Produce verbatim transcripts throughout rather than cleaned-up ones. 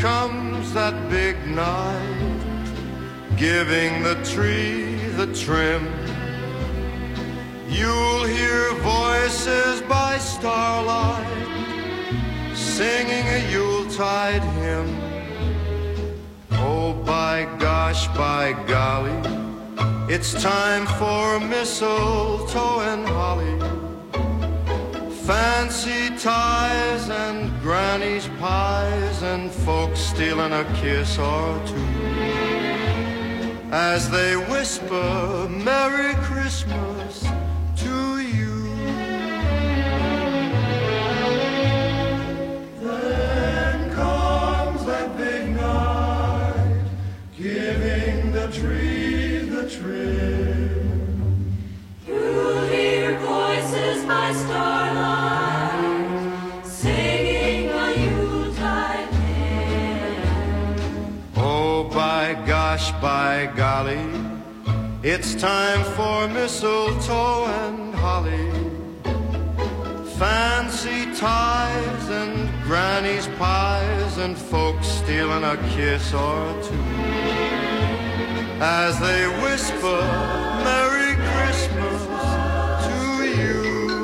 comes that big night, giving the tree the trim. You'll hear voices by starlight, singing a Yuletide hymn. Oh, by gosh, by golly, it's time for mistletoe and holly, fancy ties and granny's pies, and folks stealing a kiss or two as they whisper Merry Christmas to you. Then comes that big night, giving the tree the trim. You'll hear voices by starlight, singing a Yuletide hymn. Oh, by gosh, by golly, it's time for mistletoe and holly, fancy ties and granny's pies, and folks stealing a kiss or two as they whisper Merry Christmas to you.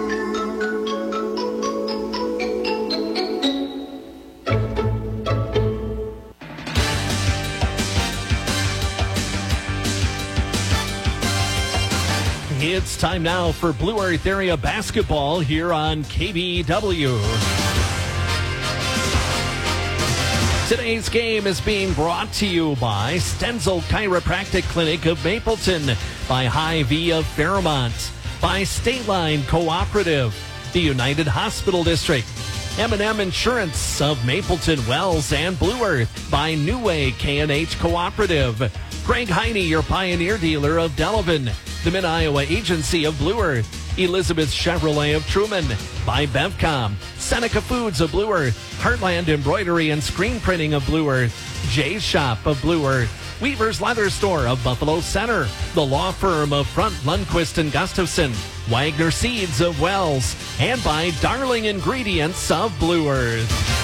It's time now for Blue Earth Area basketball here on K B W. Today's game is being brought to you by Stenzel Chiropractic Clinic of Mapleton, by Hy-Vee of Fairmont, by State Line Cooperative, the United Hospital District, M and M Insurance of Mapleton, Wells, and Blue Earth, by New Way K and H Cooperative, Greg Heine, your Pioneer dealer of Delavan, the Mid-Iowa Agency of Blue Earth, Elizabeth Chevrolet of Truman, by Bevcom, Seneca Foods of Blue Earth, Heartland Embroidery and Screen Printing of Blue Earth, Jay's Shop of Blue Earth, Weaver's Leather Store of Buffalo Center, the law firm of Front, Lundquist and Gustafson, Wagner Seeds of Wells, and by Darling Ingredients of Blue Earth.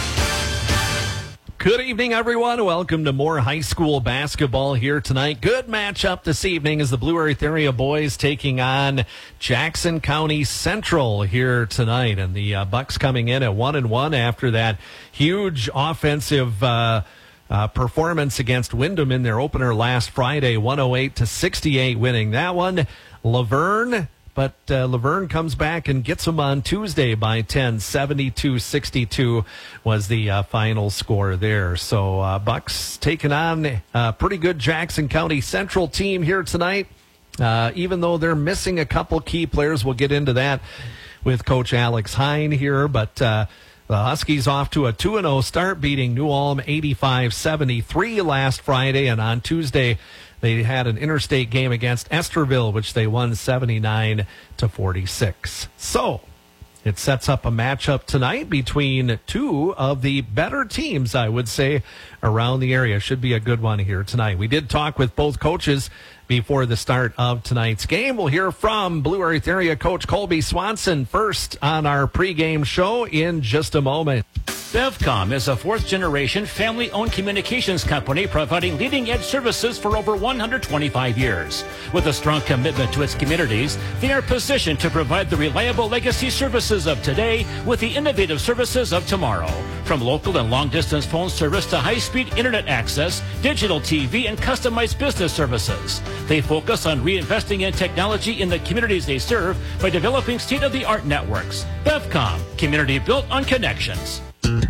Good evening, everyone. Welcome to more high school basketball here tonight. Good matchup this evening as the Blue Earth Area boys taking on Jackson County Central here tonight. And the uh, Bucks coming in at one and one after that huge offensive uh, uh, performance against Windham in their opener last Friday, one oh eight to sixty-eight, winning that one. Laverne. But uh, Laverne comes back and gets them on Tuesday by ten. seventy-two sixty-two was the uh, final score there. So uh, Bucks taking on a pretty good Jackson County Central team here tonight. Uh, even though they're missing a couple key players, we'll get into that with Coach Alex Hine here. But uh, the Huskies off to a two and oh start, beating New Ulm eighty-five seventy-three last Friday. And on Tuesday, they had an interstate game against Esterville, which they won seventy-nine to forty-six. So it sets up a matchup tonight between two of the better teams, I would say, around the area. Should be a good one here tonight. We did talk with both coaches before the start of tonight's game. We'll hear from Blue Earth Area coach Colby Swanson first on our pregame show in just a moment. Bevcom is a fourth-generation family-owned communications company providing leading-edge services for over one hundred twenty-five years. With a strong commitment to its communities, they are positioned to provide the reliable legacy services of today with the innovative services of tomorrow. From local and long-distance phone service to high-speed internet access, digital T V, and customized business services. They focus on reinvesting in technology in the communities they serve by developing state-of-the-art networks. Bevcom, community built on connections.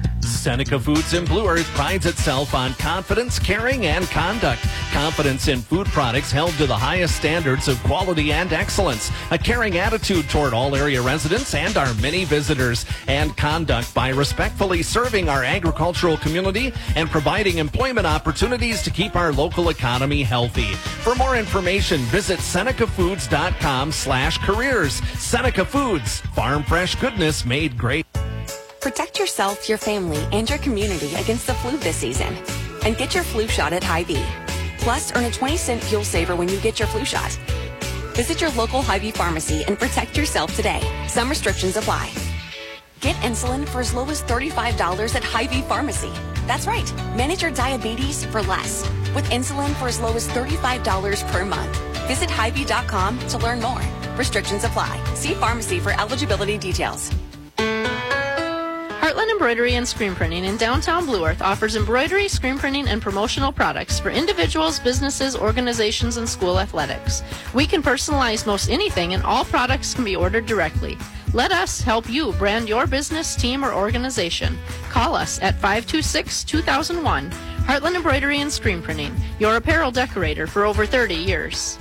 Seneca Foods in Blue Earth prides itself on confidence, caring, and conduct. Confidence in food products held to the highest standards of quality and excellence. A caring attitude toward all area residents and our many visitors. And conduct by respectfully serving our agricultural community and providing employment opportunities to keep our local economy healthy. For more information, visit Seneca Foods dot com slash careers. Seneca Foods, farm fresh goodness made great. Protect yourself, your family, and your community against the flu this season. And get your flu shot at Hy-Vee. Plus, earn a twenty cent fuel saver when you get your flu shot. Visit your local Hy-Vee pharmacy and protect yourself today. Some restrictions apply. Get insulin for as low as thirty-five dollars at Hy-Vee Pharmacy. That's right. Manage your diabetes for less with insulin for as low as thirty-five dollars per month. Visit Hy Vee dot com to learn more. Restrictions apply. See pharmacy for eligibility details. Heartland Embroidery and Screen Printing in downtown Blue Earth offers embroidery, screen printing, and promotional products for individuals, businesses, organizations, and school athletics. We can personalize most anything, and all products can be ordered directly. Let us help you brand your business, team, or organization. Call us at five two six, two thousand one. Heartland Embroidery and Screen Printing, your apparel decorator for over thirty years.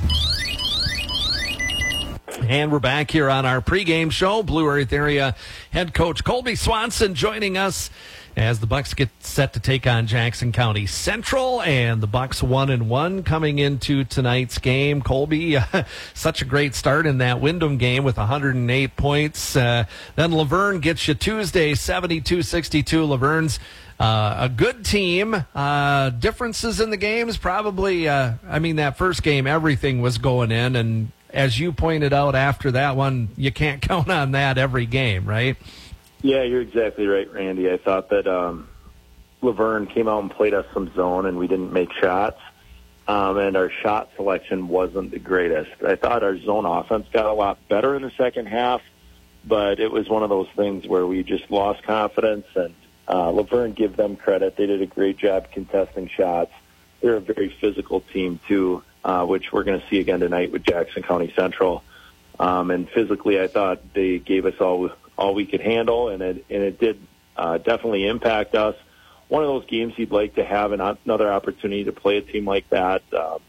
And we're back here on our pregame show. Blue Earth area head coach Colby Swanson joining us as the Bucks get set to take on Jackson County Central, and the Bucks one and one coming into tonight's game. Colby, uh, such a great start in that Windham game with one hundred eight points. Uh, then Laverne gets you Tuesday, seventy-two sixty-two. Laverne's uh, a good team. Uh, differences in the games, probably. Uh, I mean, that first game, everything was going in, and as you pointed out after that one, you can't count on that every game, right? Yeah, you're exactly right, Randy. I thought that um, Laverne came out and played us some zone, and we didn't make shots, um, and our shot selection wasn't the greatest. I thought our zone offense got a lot better in the second half, but it was one of those things where we just lost confidence, and uh, Laverne, give them credit. They did a great job contesting shots. They're a very physical team, too, uh, which we're going to see again tonight with Jackson County Central. Um, and physically, I thought they gave us all all we could handle, and it and it did uh, definitely impact us. One of those games you'd like to have an, another opportunity to play a team like that, um,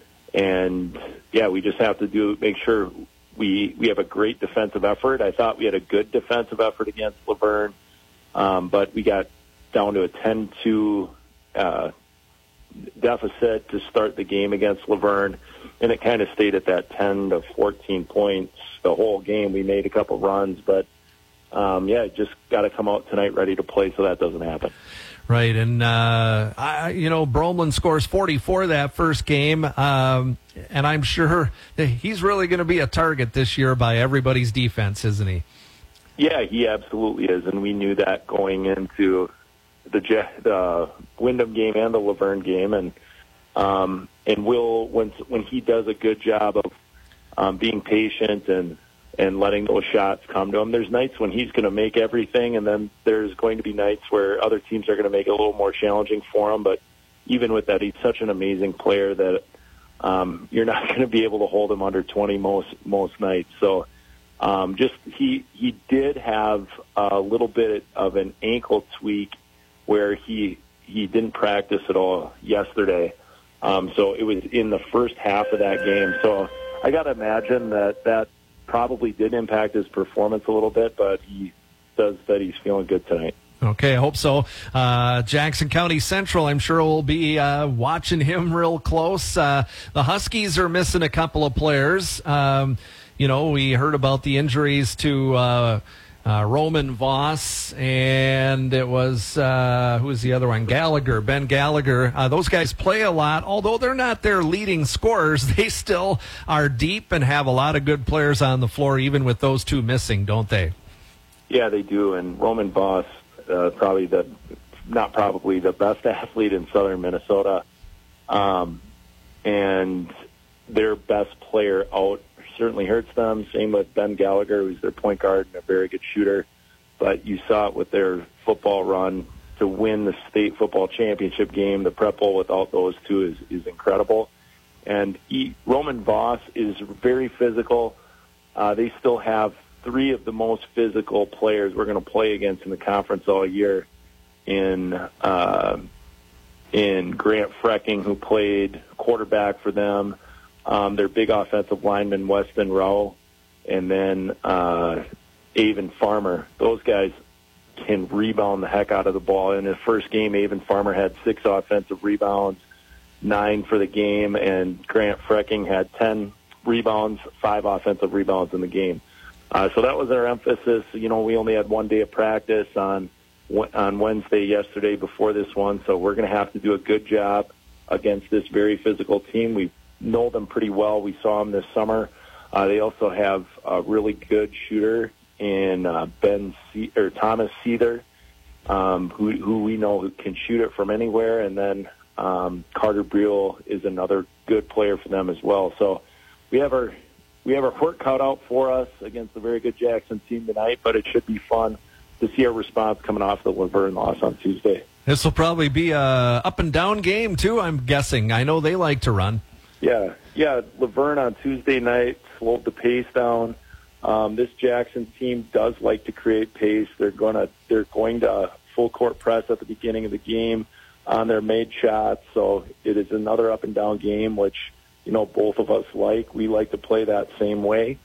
and yeah, we just have to do make sure we we have a great defensive effort. I thought we had a good defensive effort against Laverne, um, but we got down to a ten two uh, deficit to start the game against Laverne, and it kind of stayed at that ten to fourteen points the whole game. We made a couple runs, but Um, yeah, just got to come out tonight ready to play so that doesn't happen. Right, and, uh, I, you know, Bromlin scores forty-four that first game, um, and I'm sure that he's really going to be a target this year by everybody's defense, isn't he? Yeah, he absolutely is, and we knew that going into the, the Windham game and the Laverne game, and um, and Will, when, when he does a good job of um, being patient and and letting those shots come to him. There's nights when he's going to make everything, and then there's going to be nights where other teams are going to make it a little more challenging for him. But even with that, he's such an amazing player that um, you're not going to be able to hold him under twenty most most nights. So um, just he he did have a little bit of an ankle tweak where he he didn't practice at all yesterday. Um, so it was in the first half of that game. So I got to imagine that that probably did impact his performance a little bit, but he says that he's feeling good tonight. Okay, I hope so. Uh, Jackson County Central, I'm sure will be uh, watching him real close. Uh, the Huskies are missing a couple of players. Um, you know, we heard about the injuries to uh, uh, Roman Voss, and it was, uh, who was the other one? Gallagher, Ben Gallagher. Uh, those guys play a lot. Although they're not their leading scorers, they still are deep and have a lot of good players on the floor, even with those two missing, don't they? Yeah, they do. And Roman Voss, uh, probably the, not probably the best athlete in southern Minnesota. Um, and their best player out certainly hurts them. Same with Ben Gallagher, who's their point guard and a very good shooter. But you saw it with their football run to win the state football championship game. The Prep Bowl without those two is, is incredible. And he, Roman Voss is very physical. Uh, they still have three of the most physical players we're going to play against in the conference all year in uh, in Grant Frecking, who played quarterback for them, um, their big offensive lineman, Weston Rowe, and then uh, Avon Farmer. Those guys can rebound the heck out of the ball. In his first game, Avon Farmer had six offensive rebounds, nine for the game, and Grant Frecking had ten rebounds, five offensive rebounds in the game. Uh, so that was our emphasis. You know, we only had one day of practice on on Wednesday yesterday before this one, so we're going to have to do a good job against this very physical team. We know them pretty well. We saw them this summer. Uh, they also have a really good shooter in uh, Ben C- or Thomas Seether, um, who, who we know who can shoot it from anywhere, and then um, Carter Briel is another good player for them as well. So we have our we have our work cut out for us against a very good Jackson team tonight, but it should be fun to see our response coming off the Laverne loss on Tuesday. This will probably be a up and down game too, I'm guessing. I know they like to run. Yeah, yeah. Laverne on Tuesday night slowed the pace down. Um, this Jackson team does like to create pace. They're gonna they're going to full court press at the beginning of the game on their made shots. So it is another up and down game, which you know both of us like. We like to play that same way,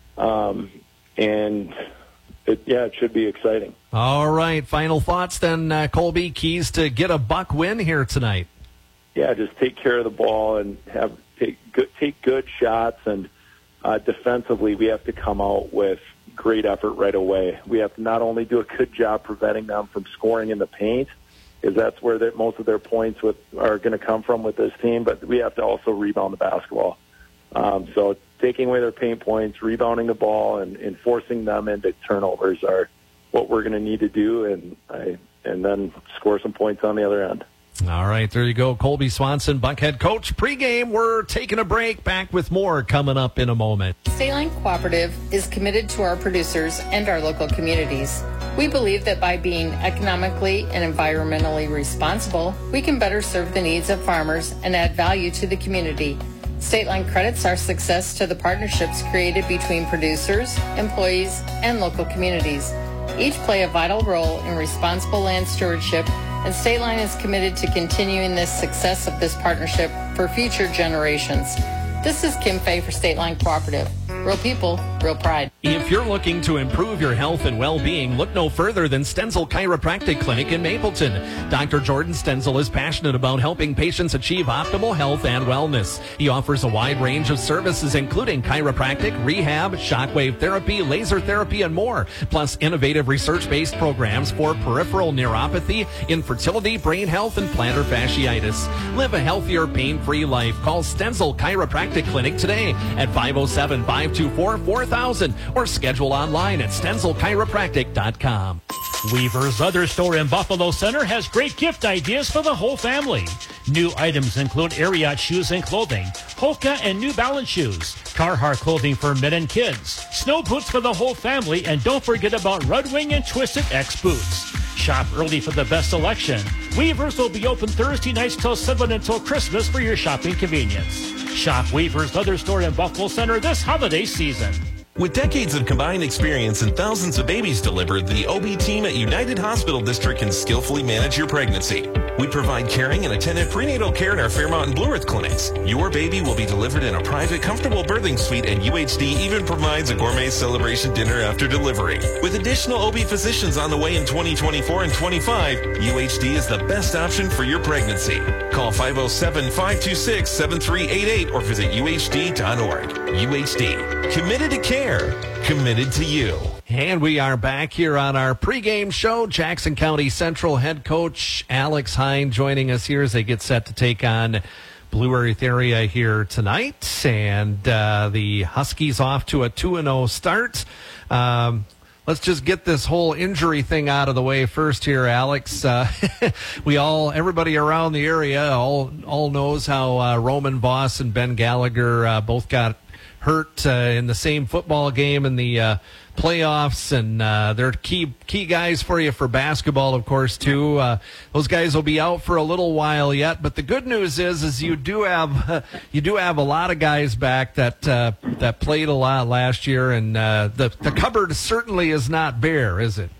um, and it, yeah, it should be exciting. All right, final thoughts then, uh, Colby. Keys to get a Buck win here tonight. Yeah, just take care of the ball and have take good, take good shots. And uh, defensively, we have to come out with great effort right away. We have to not only do a good job preventing them from scoring in the paint, because that's where the, most of their points with, are going to come from with this team, but we have to also rebound the basketball. Um, so taking away their paint points, rebounding the ball, and, and forcing them into turnovers are what we're going to need to do, and I, and then score some points on the other end. All right, there you go. Colby Swanson, Buck head coach. Pre-game, we're taking a break. Back with more coming up in a moment. State Line Cooperative is committed to our producers and our local communities. We believe that by being economically and environmentally responsible, we can better serve the needs of farmers and add value to the community. State Line credits our success to the partnerships created between producers, employees, and local communities. Each play a vital role in responsible land stewardship, and State Line is committed to continuing this success of this partnership for future generations. This is Kim Fay for State Line Cooperative. Real people, real pride. If you're looking to improve your health and well-being, look no further than Stenzel Chiropractic Clinic in Mapleton. Doctor Jordan Stenzel is passionate about helping patients achieve optimal health and wellness. He offers a wide range of services, including chiropractic, rehab, shockwave therapy, laser therapy, and more, plus innovative research-based programs for peripheral neuropathy, infertility, brain health, and plantar fasciitis. Live a healthier, pain-free life. Call Stenzel Chiropractic Clinic today at five oh seven, five two four, four thousand or schedule online at stenzel chiropractic dot com. Weaver's Other Store in Buffalo Center has great gift ideas for the whole family. New items include Ariat shoes and clothing, Hoka and New Balance shoes, Carhartt clothing for men and kids, snow boots for the whole family, and don't forget about Red Wing and Twisted X boots. Shop early for the best selection. Weaver's will be open Thursday nights till seven until Christmas for your shopping convenience. Shop Weaver's Other Store in Buffalo Center this holiday season. With decades of combined experience and thousands of babies delivered, the O B team at United Hospital District can skillfully manage your pregnancy. We provide caring and attentive prenatal care in our Fairmont and Blue Earth clinics. Your baby will be delivered in a private, comfortable birthing suite, and U H D even provides a gourmet celebration dinner after delivery. With additional O B physicians on the way in twenty twenty-four and twenty-five, U H D is the best option for your pregnancy. Call five oh seven, five two six, seven three eight eight or visit U H D dot org. U H D, committed to care. Committed to you. And we are back here on our pregame show. Jackson County Central head coach Alex Hine joining us here as they get set to take on Blue Earth area here tonight. And uh, the Huskies off to a two and oh start. Um, let's just get this whole injury thing out of the way first here, Alex. Uh, we all, everybody around the area all, all knows how uh, Roman Voss and Ben Gallagher uh, both got hurt uh, in the same football game in the uh, playoffs, and uh, they're key key guys for you for basketball, of course, too. Uh, those guys will be out for a little while yet, but the good news is, is you do have uh, you do have a lot of guys back that uh, that played a lot last year, and uh, the the cupboard certainly is not bare, is it?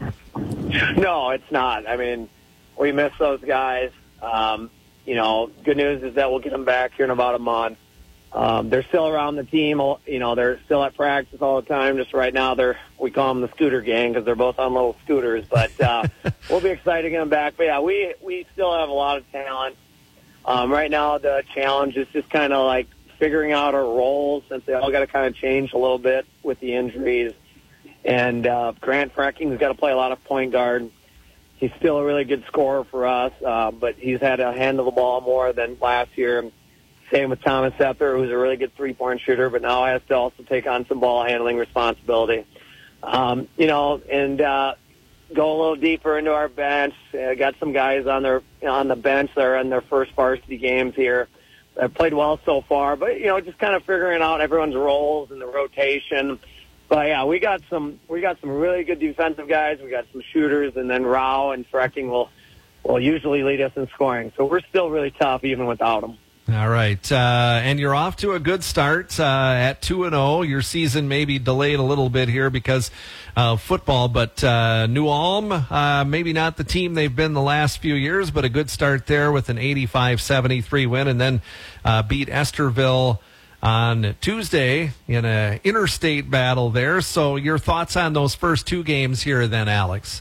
No, it's not. I mean, we miss those guys. Um, you know, good news is that we'll get them back here in about a month. Um, they're still around the team. You know, they're still at practice all the time. Just right now, they're we call them the scooter gang because they're both on little scooters. But uh, we'll be excited to get them back. But, yeah, we, we still have a lot of talent. Um, right now, the challenge is just kind of like figuring out our roles since they all got to kind of change a little bit with the injuries. And uh, Grant Frecking's got to play a lot of point guard. He's still a really good scorer for us, uh, but he's had to handle the ball more than last year. Same with Thomas Sepper, who's a really good three-point shooter, but now has to also take on some ball handling responsibility. Um, you know, and uh, go a little deeper into our bench. Uh, got some guys on their on the bench that are in their first varsity games here. I've played well so far, but, you know, just kind of figuring out everyone's roles and the rotation. But, yeah, we got some we got some really good defensive guys. We got some shooters, and then Rao and Frecking will, will usually lead us in scoring. So we're still really tough even without them. All right, uh, and you're off to a good start uh, at two and oh. Your season may be delayed a little bit here because of football, but uh, New Ulm, uh, maybe not the team they've been the last few years, but a good start there with an eighty-five seventy-three win, and then uh, beat Esterville on Tuesday in an interstate battle there. So your thoughts on those first two games here then, Alex?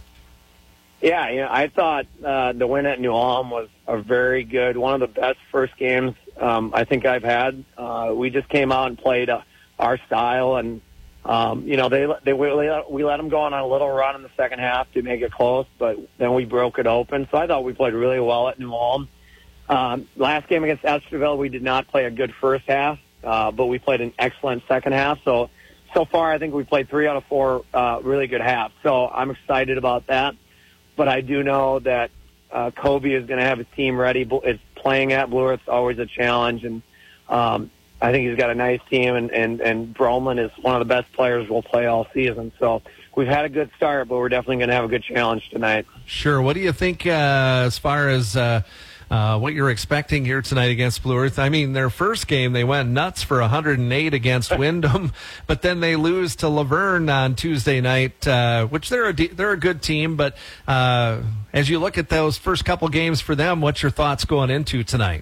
Yeah, you know, I thought uh, the win at New Ulm was a very good, one of the best first games um, I think I've had. Uh, we just came out and played uh, our style, and um, you know they they we let, we let them go on a little run in the second half to make it close, but then we broke it open. So I thought we played really well at New Ulm. Um, last game against Esterville, we did not play a good first half, uh, but we played an excellent second half. So so far, I think we played three out of four uh, really good halves. So I'm excited about that. But I do know that uh, Kobe is going to have his team ready. It's playing at Blue Earth's always a challenge, and um, I think he's got a nice team. And, and, and Broman is one of the best players we'll play all season. So we've had a good start, but we're definitely going to have a good challenge tonight. Sure. What do you think uh, as far as uh, uh, what you're expecting here tonight against Blue Earth? I mean, their first game, they went nuts for one hundred eight against Windham, but then they lose to Laverne on Tuesday night, uh, which they're a, de- they're a good team. But uh, as you look at those first couple games for them, what's your thoughts going into tonight?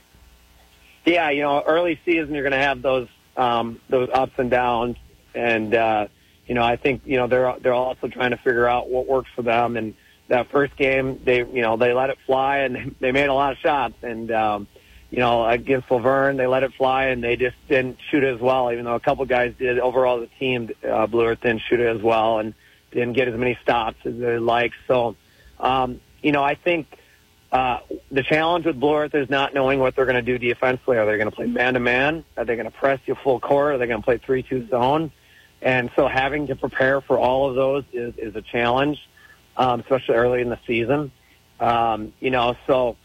Yeah, you know, early season, you're going to have those um, those ups and downs. And, uh, you know, I think, you know, they're they're also trying to figure out what works for them. And that first game, they, you know, they let it fly, and they made a lot of shots. And, um, you know, against Laverne, they let it fly, and they just didn't shoot it as well, even though a couple guys did. Overall, the team, uh, Blue Earth, didn't shoot it as well and didn't get as many stops as they'd like. So, um, you know, I think uh, the challenge with Blue Earth is not knowing what they're going to do defensively. Are they going to play man-to-man? Are they going to press you full court? Are they going to play three two zone? And so having to prepare for all of those is, is a challenge. Um, especially early in the season. Um, you know, so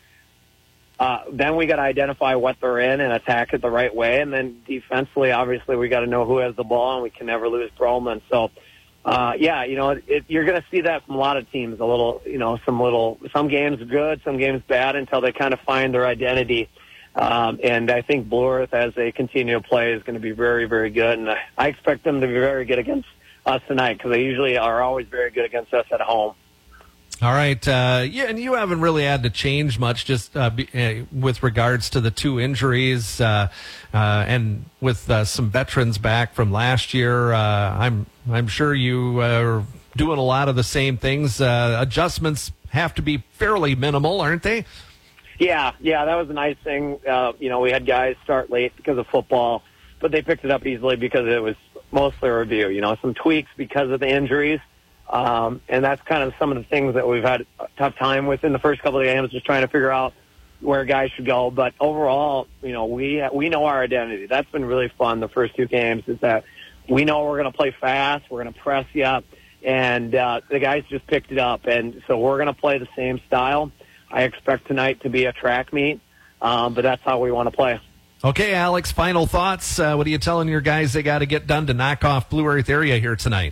uh, then we got to identify what they're in and attack it the right way. And then defensively, obviously, we got to know who has the ball, and we can never lose Broman. So, uh, yeah, you know, it, you're going to see that from a lot of teams, a little, you know, some little, some games good, some games bad until they kind of find their identity. Um, and I think Blue Earth, as they continue to play, is going to be very, very good. And I, I expect them to be very good against us tonight, because they usually are always very good against us at home. All right. Uh, yeah, and you haven't really had to change much just uh, be, uh, with regards to the two injuries uh, uh, and with uh, some veterans back from last year. Uh, I'm I'm sure you are doing a lot of the same things. Uh, adjustments have to be fairly minimal, aren't they? Yeah, yeah, that was a nice thing. Uh, you know, we had guys start late because of football, but they picked it up easily because it was mostly a review. You know, some tweaks because of the injuries. Um, and that's kind of some of the things that we've had a tough time with in the first couple of games, just trying to figure out where guys should go. But overall, you know, we we know our identity. That's been really fun the first two games, is that we know we're going to play fast, we're going to press you up, and uh, the guys just picked it up. And so we're going to play the same style. I expect tonight to be a track meet, um, but that's how we want to play. Okay, Alex, final thoughts. Uh, what are you telling your guys they got to get done to knock off Blue Earth area here tonight?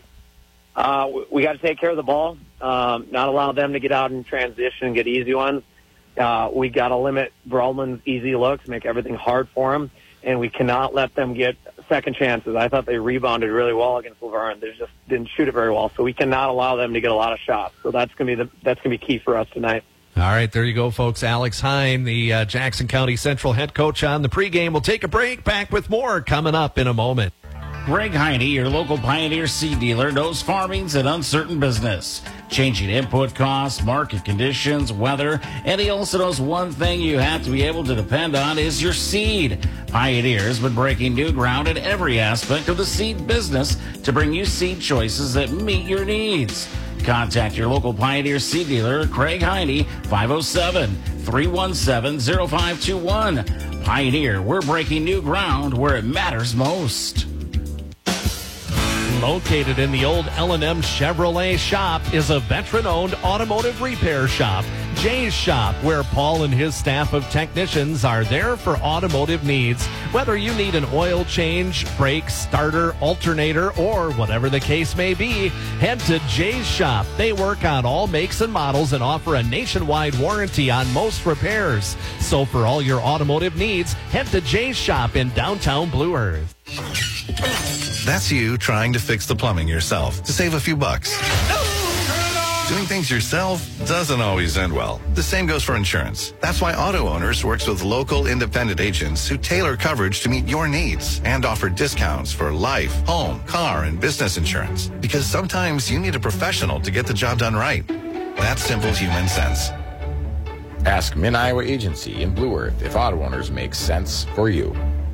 Uh, we, we got to take care of the ball, um, not allow them to get out in transition and get easy ones. Uh, we got to limit Broman's easy looks, make everything hard for them, and we cannot let them get second chances. I thought they rebounded really well against Laverne. They just didn't shoot it very well, so we cannot allow them to get a lot of shots. So that's going to be the that's going to be key for us tonight. All right, there you go, folks. Alex Hine, the uh, Jackson County Central head coach on the pregame. We'll take a break. Back with more coming up in a moment. Greg Heine, your local Pioneer seed dealer, knows farming's an uncertain business. Changing input costs, market conditions, weather, and he also knows one thing you have to be able to depend on is your seed. Pioneer's been breaking new ground in every aspect of the seed business to bring you seed choices that meet your needs. Contact your local Pioneer seed dealer, Craig Heine, five oh seven, three one seven, oh five two one. Pioneer, we're breaking new ground where it matters most. Located in the old L and M Chevrolet shop is a veteran-owned automotive repair shop, Jay's Shop, where Paul and his staff of technicians are there for automotive needs. Whether you need an oil change, brake, starter, alternator, or whatever the case may be, head to Jay's Shop. They work on all makes and models and offer a nationwide warranty on most repairs. So for all your automotive needs, head to Jay's Shop in downtown Blue Earth. That's you trying to fix the plumbing yourself to save a few bucks. Doing things yourself doesn't always end well. The same goes for insurance. That's why Auto Owners works with local independent agents who tailor coverage to meet your needs and offer discounts for life, home, car, and business insurance. Because sometimes you need a professional to get the job done right. That's simple human sense. Ask Mid-Iowa Agency in Blue Earth if Auto Owners makes sense for you.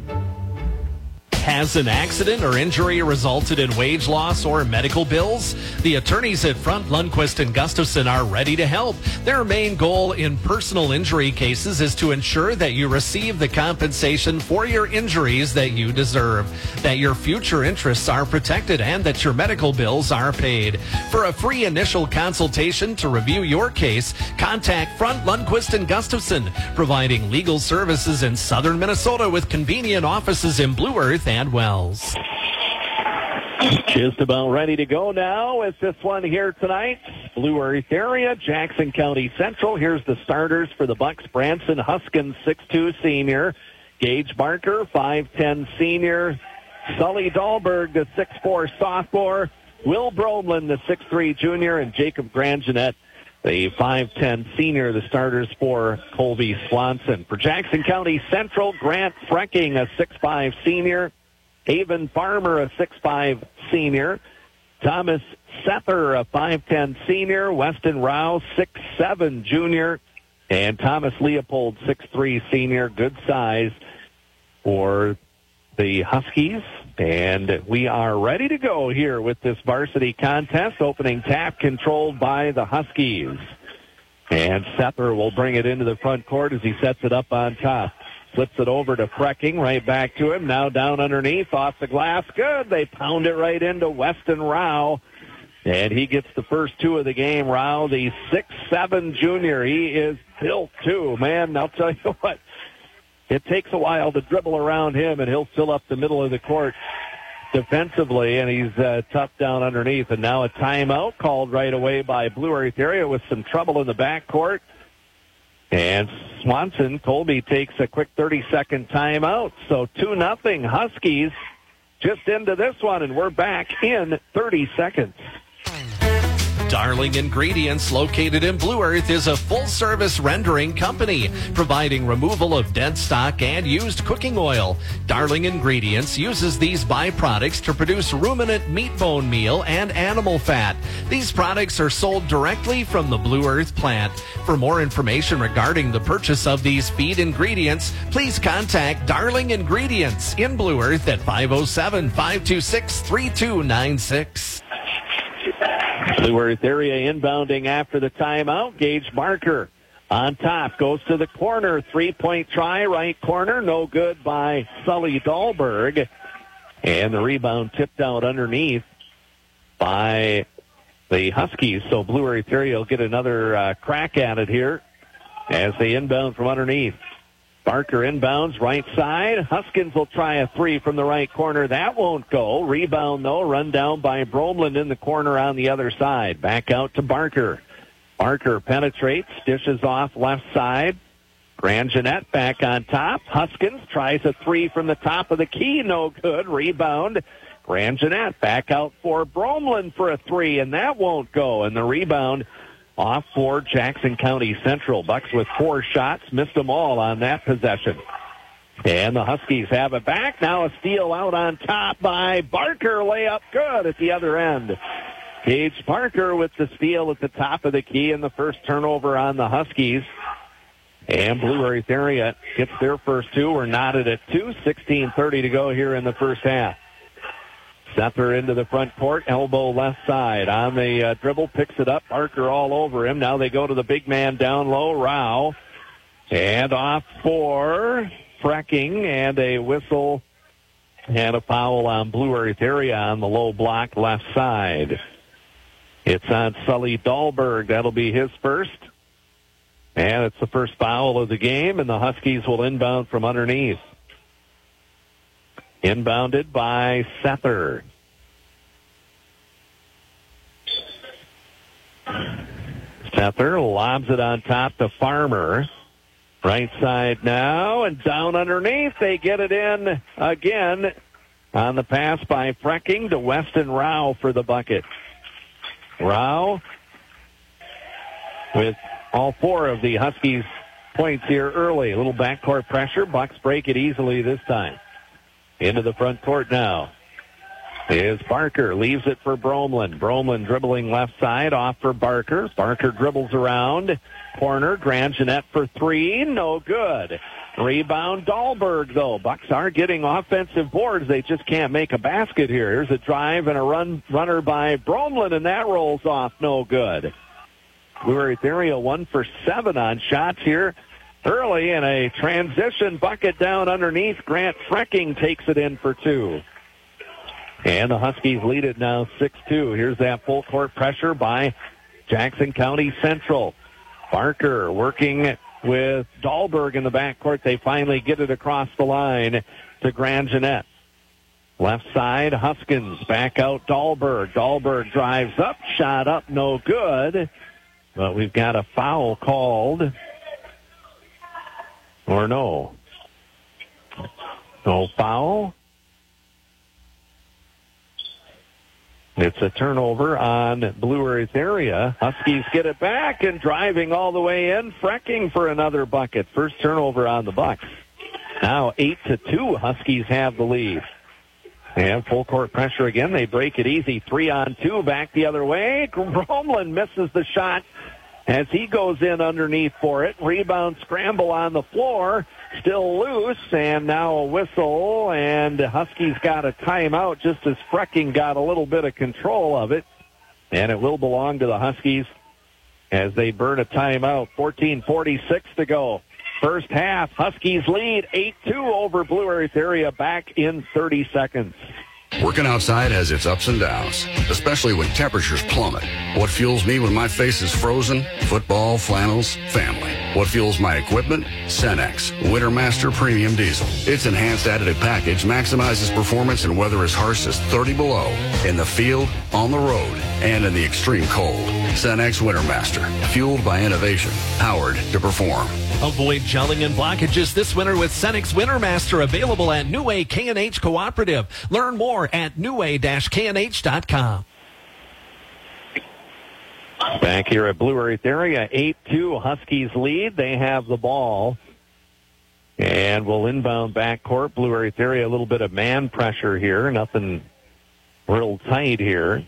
Has an accident or injury resulted in wage loss or medical bills? The attorneys at Front, Lundquist, and Gustafson are ready to help. Their main goal in personal injury cases is to ensure that you receive the compensation for your injuries that you deserve, that your future interests are protected, and that your medical bills are paid. For a free initial consultation to review your case, contact Front, Lundquist, and Gustafson, providing legal services in southern Minnesota with convenient offices in Blue Earth and Wells. Just about ready to go now with this one here tonight. Blue Earth area, Jackson County Central. Here's the starters for the Bucks. Branson Huskins, six two senior. Gage Barker, five ten senior. Sully Dahlberg, the six four sophomore. Will Bromlin, the six three junior. And Jacob Grangenet, the five ten senior, the starters for Colby Swanson. For Jackson County Central, Grant Frecking, a six five senior. Haven Farmer, a six five senior. Thomas Sether, a five ten senior. Weston Rao, six seven junior. And Thomas Leopold, six three senior. Good size for the Huskies. And we are ready to go here with this varsity contest. Opening tap controlled by the Huskies. And Sether will bring it into the front court as he sets it up on top. Flips it over to Frecking, right back to him. Now down underneath, off the glass. Good. They pound it right into Weston Rao. And he gets the first two of the game. Rao, the six seven junior. He is built too. Man, I'll tell you what. It takes a while to dribble around him, and he'll fill up the middle of the court defensively, and he's uh, tough down underneath. And now a timeout called right away by Blue Earth area with some trouble in the backcourt. And Swanson, Colby takes a quick thirty-second timeout. So two nothing Huskies just into this one, and we're back in thirty seconds. Darling Ingredients, located in Blue Earth, is a full-service rendering company providing removal of dead stock and used cooking oil. Darling Ingredients uses these byproducts to produce ruminant meat bone meal and animal fat. These products are sold directly from the Blue Earth plant. For more information regarding the purchase of these feed ingredients, please contact Darling Ingredients in Blue Earth at five oh seven, five two six, three two nine six. Blue Earth area inbounding after the timeout. Gage Barker on top, goes to the corner. Three-point try, right corner, no good by Sully Dahlberg. And the rebound tipped out underneath by the Huskies. So Blue Earth area will get another uh, crack at it here as they inbound from underneath. Barker inbounds, right side. Huskins will try a three from the right corner. That won't go. Rebound, though, run down by Bromlin in the corner on the other side. Back out to Barker. Barker penetrates, dishes off left side. Grangenet back on top. Huskins tries a three from the top of the key. No good. Rebound. Grangenet back out for Bromlin for a three, and that won't go. And the rebound off for Jackson County Central. Bucks with four shots, missed them all on that possession. And the Huskies have it back. Now a steal out on top by Barker. Layup good at the other end. Gage Barker with the steal at the top of the key and the first turnover on the Huskies. And Blue Earth area gets their first two. We're knotted at two. sixteen thirty to go here in the first half. Sether into the front court, elbow left side. On the uh, dribble, picks it up. Barker all over him. Now they go to the big man down low, Rao. And off for Frecking, and a whistle And a foul on Blue Earth area on the low block left side. It's on Sully Dahlberg. That'll be his first. And it's the first foul of the game, and the Huskies will inbound from underneath. Inbounded by Sether. Sether lobs it on top to Farmer. Right side now, and down underneath. They get it in again on the pass by Frecking to Weston Rao for the bucket. Rao with all four of the Huskies points here early. A little backcourt pressure. Bucks break it easily this time. Into the front court now is Barker. Leaves it for Bromlin. Bromlin dribbling left side off for Barker. Barker dribbles around. Corner. Grand Jeanette for three. No good. Rebound Dahlberg, though. Bucks are getting offensive boards. They just can't make a basket here. Here's a drive and a run runner by Bromlin, and that rolls off. No good. Blue Earth area one for seven on shots here early, and a transition bucket down underneath. Grant Frecking takes it in for two. And the Huskies lead it now six two. Here's that full court pressure by Jackson County Central. Barker working with Dahlberg in the backcourt. They finally get it across the line to Grand Jeanette. Left side, Huskins back out Dahlberg. Dahlberg drives up, shot up, no good. But we've got a foul called. Or no. No foul. It's a turnover on Blue Earth area. Huskies get it back and driving all the way in. Frecking for another bucket. First turnover on the Bucks. Now eight to two. Huskies have the lead. And full court pressure again. They break it easy. Three on two. Back the other way. Bromlin misses the shot as he goes in underneath for it. Rebound scramble on the floor. Still loose, and now a whistle, and Huskies got a timeout just as Frecking got a little bit of control of it. And it will belong to the Huskies as they burn a timeout. fourteen forty-six to go. First half, Huskies lead eight two over Blue Earth area back in thirty seconds. Working outside has its ups and downs, especially when temperatures plummet. What fuels me when my face is frozen? Football, flannels, family. What fuels my equipment? Cenex, Wintermaster Premium Diesel. Its enhanced additive package maximizes performance in weather as harsh as thirty below, in the field, on the road, and in the extreme cold. Cenex Wintermaster, fueled by innovation, powered to perform. Avoid gelling and blockages this winter with Cenex Wintermaster, available at New Way K and H Cooperative. Learn more at new way dash k n h dot com. Back here at Blue Earth area, eight two, Huskies lead. They have the ball. And we'll inbound backcourt. Blue Earth area, a little bit of man pressure here. Nothing real tight here.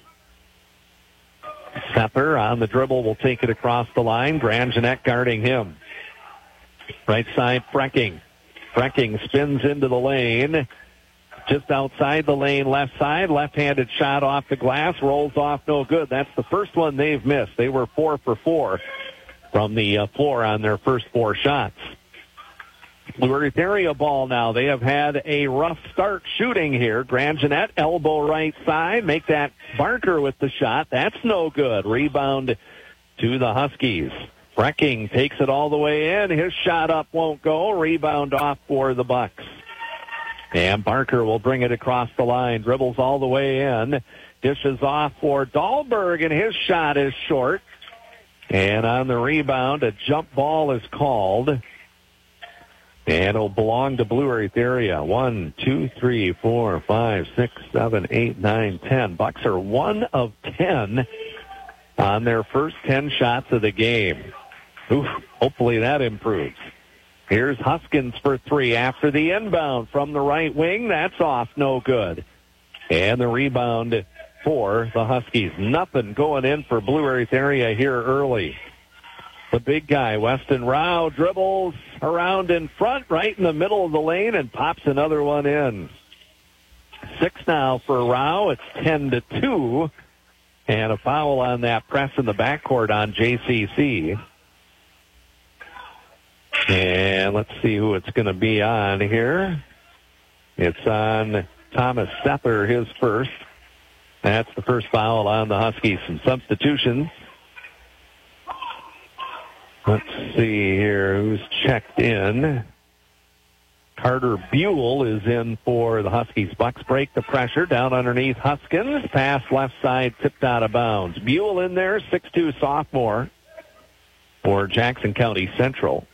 Sepper on the dribble will take it across the line. Grand Jeanette guarding him. Right side, Frecking. Frecking spins into the lane. Just outside the lane, left side. Left-handed shot off the glass. Rolls off, no good. That's the first one they've missed. They were four for four from the uh, floor on their first four shots. Blue Earth area ball now. They have had a rough start shooting here. Grand Jeanette, elbow right side. Make that Barker with the shot. That's no good. Rebound to the Huskies. Frecking takes it all the way in. His shot up won't go. Rebound off for the Bucks. And Barker will bring it across the line. Dribbles all the way in. Dishes off for Dahlberg, and his shot is short. And on the rebound, a jump ball is called. And it'll belong to Blue Earth area. One, two, three, four, five, six, seven, eight, nine, ten. Bucks are one of ten on their first ten shots of the game. Oof, hopefully that improves. Here's Huskins for three after the inbound from the right wing. That's off, no good. And the rebound for the Huskies. Nothing going in for Blue Earth area here early. The big guy, Weston Rao, dribbles around in front, right in the middle of the lane, and pops another one in. Six now for Rao. It's ten to two. And a foul on that press in the backcourt on J C C. And let's see who it's going to be on here. It's on Thomas Sether his first. That's the first foul on the Huskies. Some substitutions. Let's see here who's checked in. Carter Buell is in for the Huskies. Bucks break the pressure down underneath Huskins. Pass left side, tipped out of bounds. Buell in there, six two sophomore for Jackson County Central.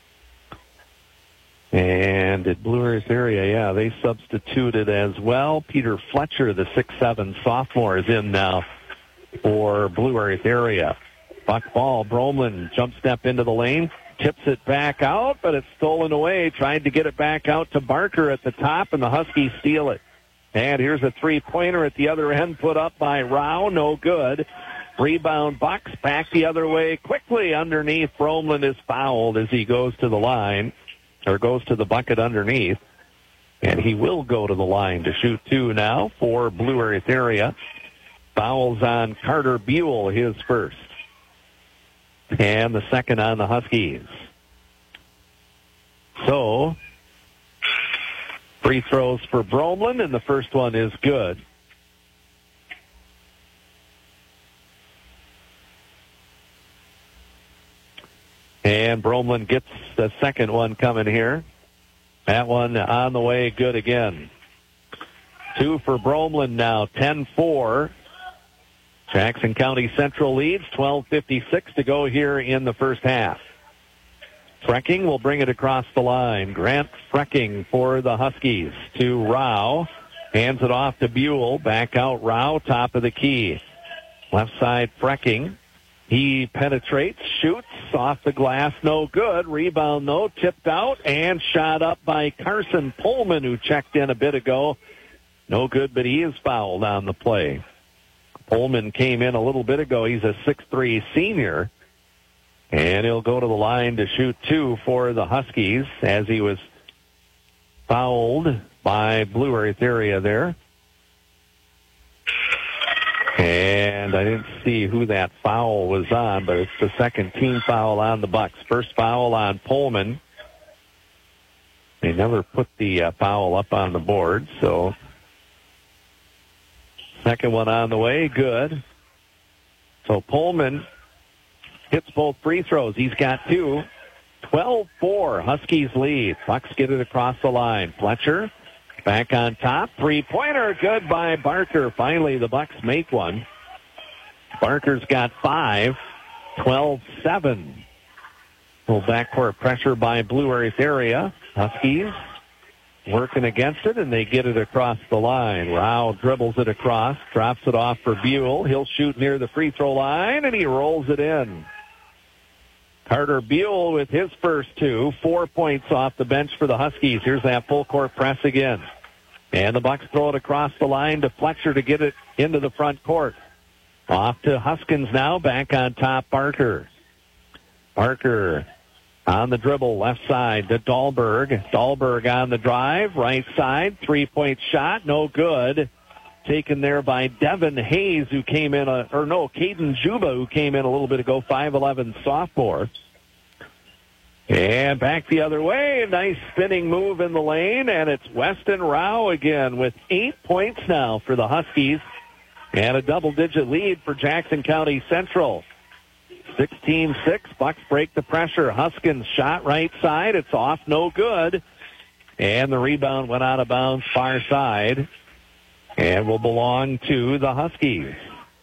And at Blue Earth area, yeah, they substituted as well. Peter Fletcher, the six seven sophomore, is in now for Blue Earth area. Buck ball, Bromlin jump step into the lane, tips it back out, but it's stolen away. Tried to get it back out to Barker at the top, and the Huskies steal it. And here's a three-pointer at the other end put up by Rao, no good. Rebound Bucks, back the other way quickly underneath. Bromlin is fouled as he goes to the line. Or goes to the bucket underneath. And he will go to the line to shoot two now for Blue Earth area. Fouls on Carter Buell, his first. And the second on the Huskies. So, free throws for Bromlin, and the first one is good. And Bromlin gets the second one coming here. That one on the way, good again. Two for Bromlin now, ten four. Jackson County Central leads, twelve fifty-six to go here in the first half. Frecking will bring it across the line. Grant Frecking for the Huskies to Rao. Hands it off to Buell. Back out Rao, top of the key. Left side Frecking. He penetrates, shoots off the glass, no good. Rebound, though, tipped out and shot up by Carson Pullman, who checked in a bit ago. No good, but he is fouled on the play. Pullman came in a little bit ago. He's a six three senior, and he'll go to the line to shoot two for the Huskies as he was fouled by Blue Earth area there. And I didn't see who that foul was on, but it's the second team foul on the Bucks. First foul on Pullman. They never put the uh, foul up on the board, so second one on the way, good. So Pullman hits both free throws. He's got two. twelve four, Huskies lead. Bucks get it across the line. Fletcher back on top. Three-pointer, good by Barker. Finally, the Bucks make one. Barker's got five. twelve seven. Full backcourt pressure by Blue Earth area. Huskies working against it, and they get it across the line. Rao dribbles it across, drops it off for Buell. He'll shoot near the free throw line, and he rolls it in. Carter Buell with his first two. Four points off the bench for the Huskies. Here's that full court press again. And the Bucks throw it across the line to Fletcher to get it into the front court. Off to Huskins now, back on top, Barker. Barker on the dribble, left side to Dahlberg. Dahlberg on the drive, right side, three-point shot, no good. Taken there by Devin Hayes, who came in, a, or no, Caden Juba, who came in a little bit ago, five eleven sophomore. And back the other way, nice spinning move in the lane, and it's Weston Rao again with eight points now for the Huskies, and a double-digit lead for Jackson County Central. sixteen six, Bucks break the pressure. Huskins shot right side, it's off, no good. And the rebound went out of bounds far side, and will belong to the Huskies.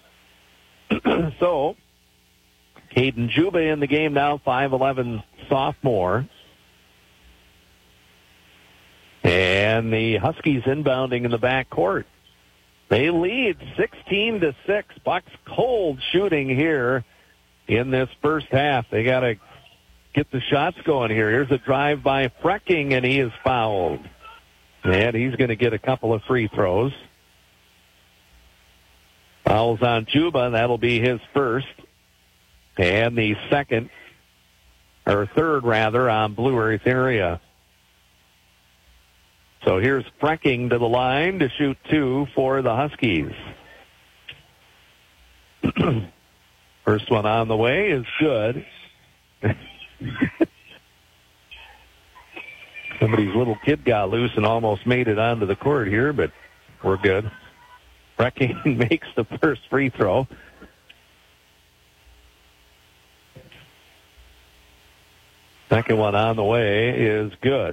So, Caden Juba in the game now, five eleven sophomore. And the Huskies inbounding in the back court. They lead sixteen to six. Bucks cold shooting here in this first half. They got to get the shots going here. Here's a drive by Frecking, and he is fouled. And he's going to get a couple of free throws. Fouls on Juba, that'll be his first. And the second, or third rather, on Blue Earth area. So here's Frecking to the line to shoot two for the Huskies. First one on the way is good. Somebody's little kid got loose and almost made it onto the court here, but we're good. Frecking makes the first free throw. Second one on the way is good.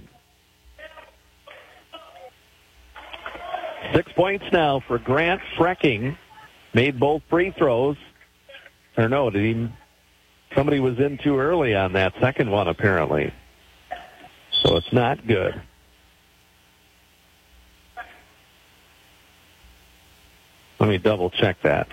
Six points now for Grant Frecking. Made both free throws. Or no, did he? Somebody was in too early on that second one, apparently. So it's not good. Let me double check that.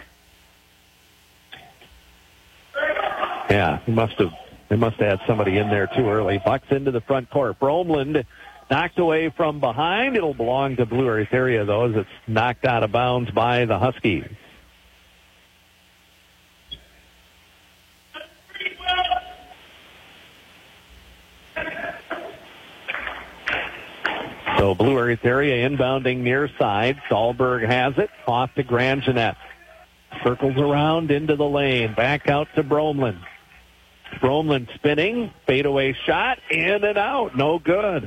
Yeah, he must have. They must have had somebody in there too early. Bucks into the front court. Bromland knocked away from behind. It'll belong to Blue Earth area, though, as it's knocked out of bounds by the Huskies. So Blue Earth area inbounding near side. Dahlberg has it. Off to Grandjeanette. Circles around into the lane. Back out to Bromland. Bromland spinning. Fadeaway shot. In and out. No good.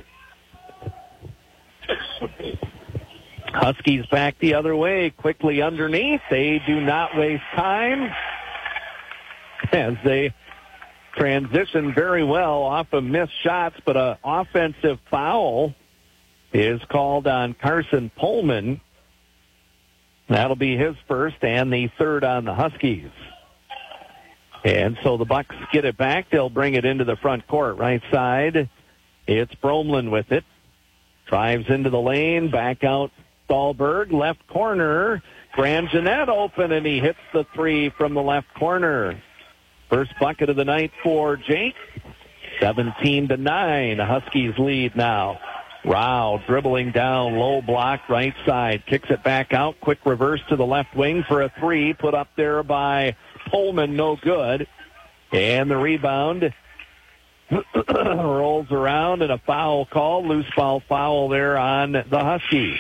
Huskies back the other way. Quickly underneath. They do not waste time as they transition very well off of missed shots, but an offensive foul is called on Carson Pullman. That'll be his first and the third on the Huskies. And so the Bucks get it back. They'll bring it into the front court. Right side, it's Bromland with it. Drives into the lane, back out Dahlberg. Left corner, Grandjeanette open, and he hits the three from the left corner. First bucket of the night for Jake. seventeen to nine. The Huskies lead now. Rao dribbling down, low block, right side. Kicks it back out. Quick reverse to the left wing for a three. Put up there by Pullman, no good. And the rebound rolls around, and a foul call. Loose ball foul there on the Huskies.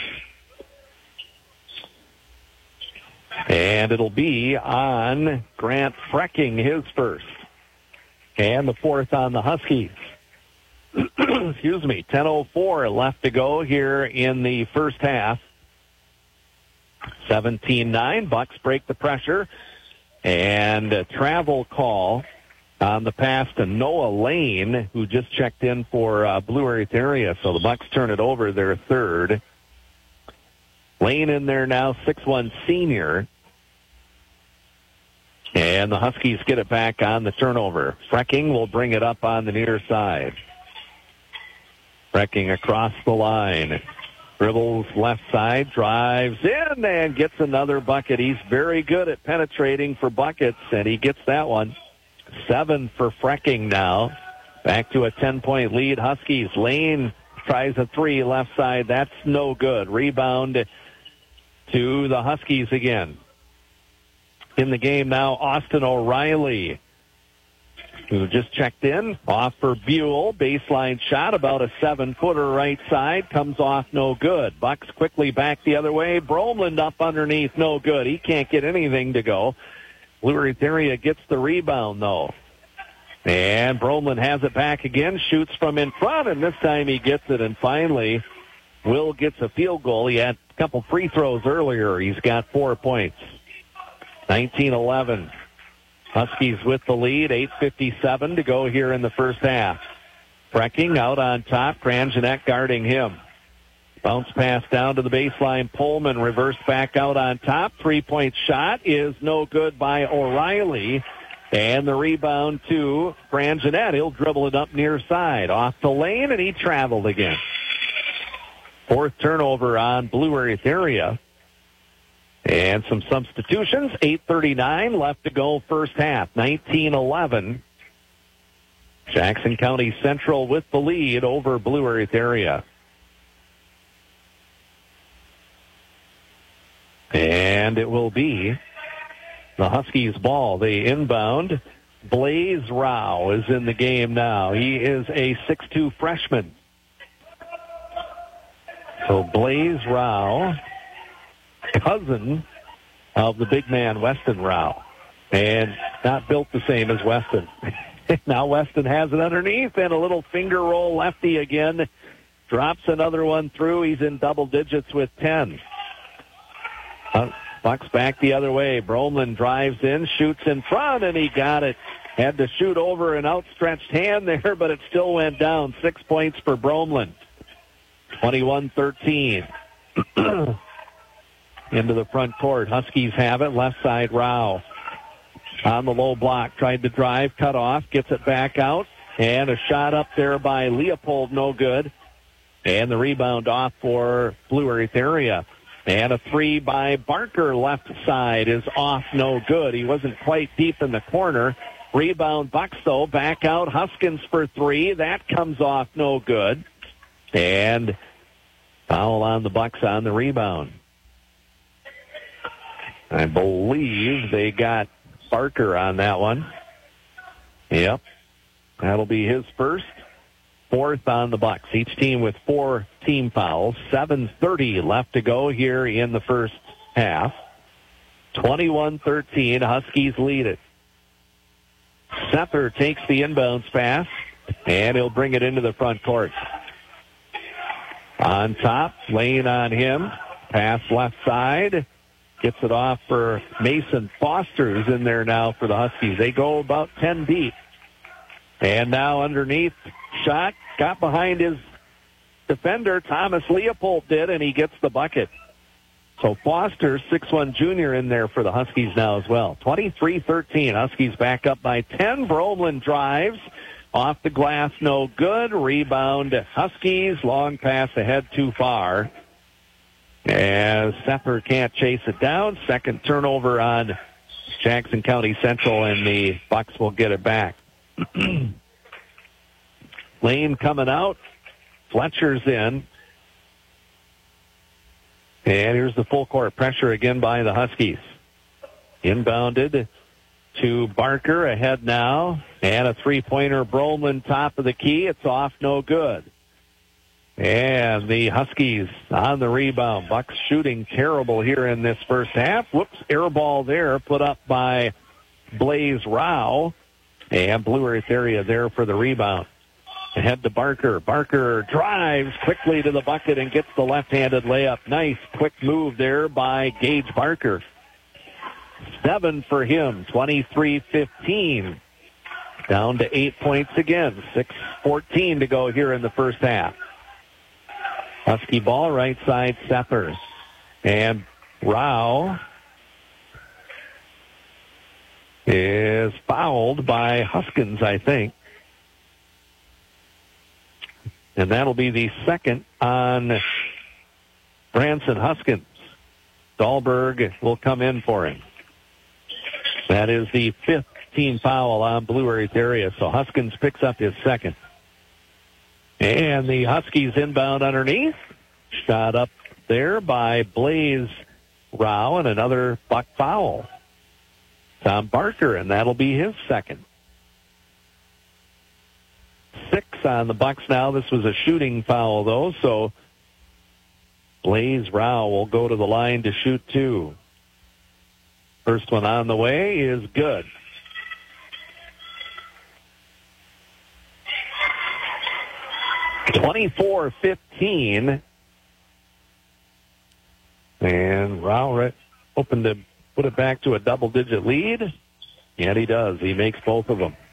And it'll be on Grant Frecking, his first. And the fourth on the Huskies. Excuse me, ten oh four left to go here in the first half. seventeen nine, Bucks break the pressure. And a travel call on the pass to Noah Lane, who just checked in for uh, Blue Earth area. So the Bucks turn it over, their third. Lane in there now, six one senior. And the Huskies get it back on the turnover. Frecking will bring it up on the near side. Frecking across the line. Dribbles left side, drives in, and gets another bucket. He's very good at penetrating for buckets, and he gets that one. Seven for Frecking now. Back to a ten-point lead. Huskies. Lane tries a three left side. That's no good. Rebound to the Huskies again. In the game now, Austin O'Reilly, who just checked in, off for Buell. Baseline shot, about a seven-footer right side. Comes off, no good. Bucks quickly back the other way. Bromland up underneath, no good. He can't get anything to go. Blue Earth area gets the rebound, though. And Bromland has it back again, shoots from in front, and this time he gets it. And finally, Will gets a field goal. He had a couple free throws earlier. He's got four points. nineteen eleven. Huskies with the lead, eight fifty-seven to go here in the first half. Frecking out on top, Grandjeanette guarding him. Bounce pass down to the baseline. Pullman reverse back out on top. Three-point shot is no good by O'Reilly. And the rebound to Grandjeanette. He'll dribble it up near side. Off the lane, and he traveled again. Fourth turnover on Blue Earth area. And some substitutions. eight thirty-nine left to go first half. nineteen eleven. Jackson County Central with the lead over Blue Earth area. And it will be the Huskies ball. They inbound. Blaze Rao is in the game now. He is a six two freshman. So Blaze Rao, cousin of the big man Weston Rao, and not built the same as Weston. Now Weston has it underneath, and a little finger roll lefty again. Drops another one through. He's in double digits with ten. Uh, Bucks back the other way. Bromlin drives in, shoots in front, and he got it. Had to shoot over an outstretched hand there, but it still went down. Six points for Bromlin. twenty-one thirteen. Into the front court. Huskies have it. Left side, Rao. On the low block. Tried to drive, cut off, gets it back out. And a shot up there by Leopold, no good. And the rebound off for Blue Earth area. And a three by Barker left side is off, no good. He wasn't quite deep in the corner. Rebound Bucks, though, back out. Huskins for three. That comes off, no good. And foul on the Bucks on the rebound. I believe they got Barker on that one. Yep. That'll be his first. Fourth on the Bucks. Each team with four team fouls. seven thirty left to go here in the first half. twenty-one thirteen. Huskies lead it. Sepper takes the inbounds pass, and he'll bring it into the front court. On top, Lane on him. Pass left side. Gets it off for Mason Foster, who's in there now for the Huskies. They go about ten deep. And now underneath, shot, got behind his defender. Thomas Leopold did, and he gets the bucket. So Foster, six one junior, in there for the Huskies now as well. twenty-three thirteen. Huskies back up by ten. Bromlin drives. Off the glass, no good. Rebound, Huskies. Long pass ahead, too far. As Sepper can't chase it down. Second turnover on Jackson County Central, and the Bucks will get it back. Lane coming out. Fletcher's in. And here's the full court pressure again by the Huskies. Inbounded to Barker, ahead now. And a three-pointer, Bromlin, top of the key. It's off, no good. And the Huskies on the rebound. Bucks shooting terrible here in this first half. Whoops, air ball there, put up by Blaze Rao. And Blue Earth area there for the rebound. Ahead to Barker. Barker drives quickly to the bucket and gets the left-handed layup. Nice quick move there by Gage Barker. Seven for him, twenty-three fifteen. Down to eight points again. six fourteen to go here in the first half. Husky ball, right side, Sepper. And Rao is fouled by Huskins, I think. And that'll be the second on Branson Huskins. Dahlberg will come in for him. That is the fifth team foul on Blue Earth area. So Huskins picks up his second. And the Huskies inbound underneath. Shot up there by Blaze Rao, and another Buck foul. Tom Barker, and that'll be his second. Six on the Bucks now. This was a shooting foul, though, so Blaze Rao will go to the line to shoot two. First one on the way is good. twenty-four fifteen. And Rao hoping to put it back to a double-digit lead. And he does. He makes both of them.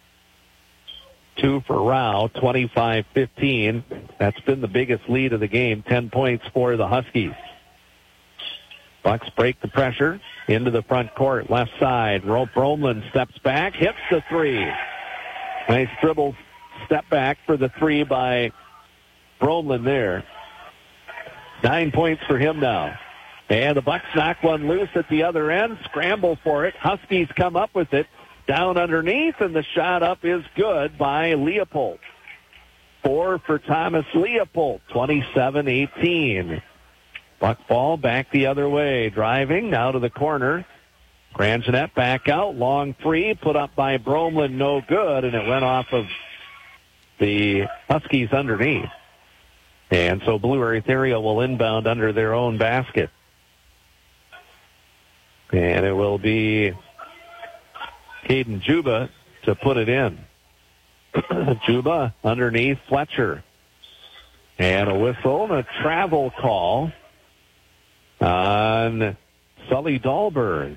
Two for Rao, twenty-five fifteen. That's been the biggest lead of the game. Ten points for the Huskies. Bucks break the pressure into the front court. Left side. Bromlin steps back, hits the three. Nice dribble step back for the three by Bromlin there. Nine points for him now. And the Bucks knock one loose at the other end. Scramble for it. Huskies come up with it. Down underneath, and the shot up is good by Leopold. Four for Thomas Leopold, twenty-seven eighteen. Buck ball back the other way. Driving now to the corner. Grangenet back out. Long three put up by Bromlin, no good, and it went off of the Huskies underneath. And so Blue Earth area will inbound under their own basket. And it will be Caden Juba to put it in. Juba underneath Fletcher. And a whistle and a travel call on Sully Dahlberg.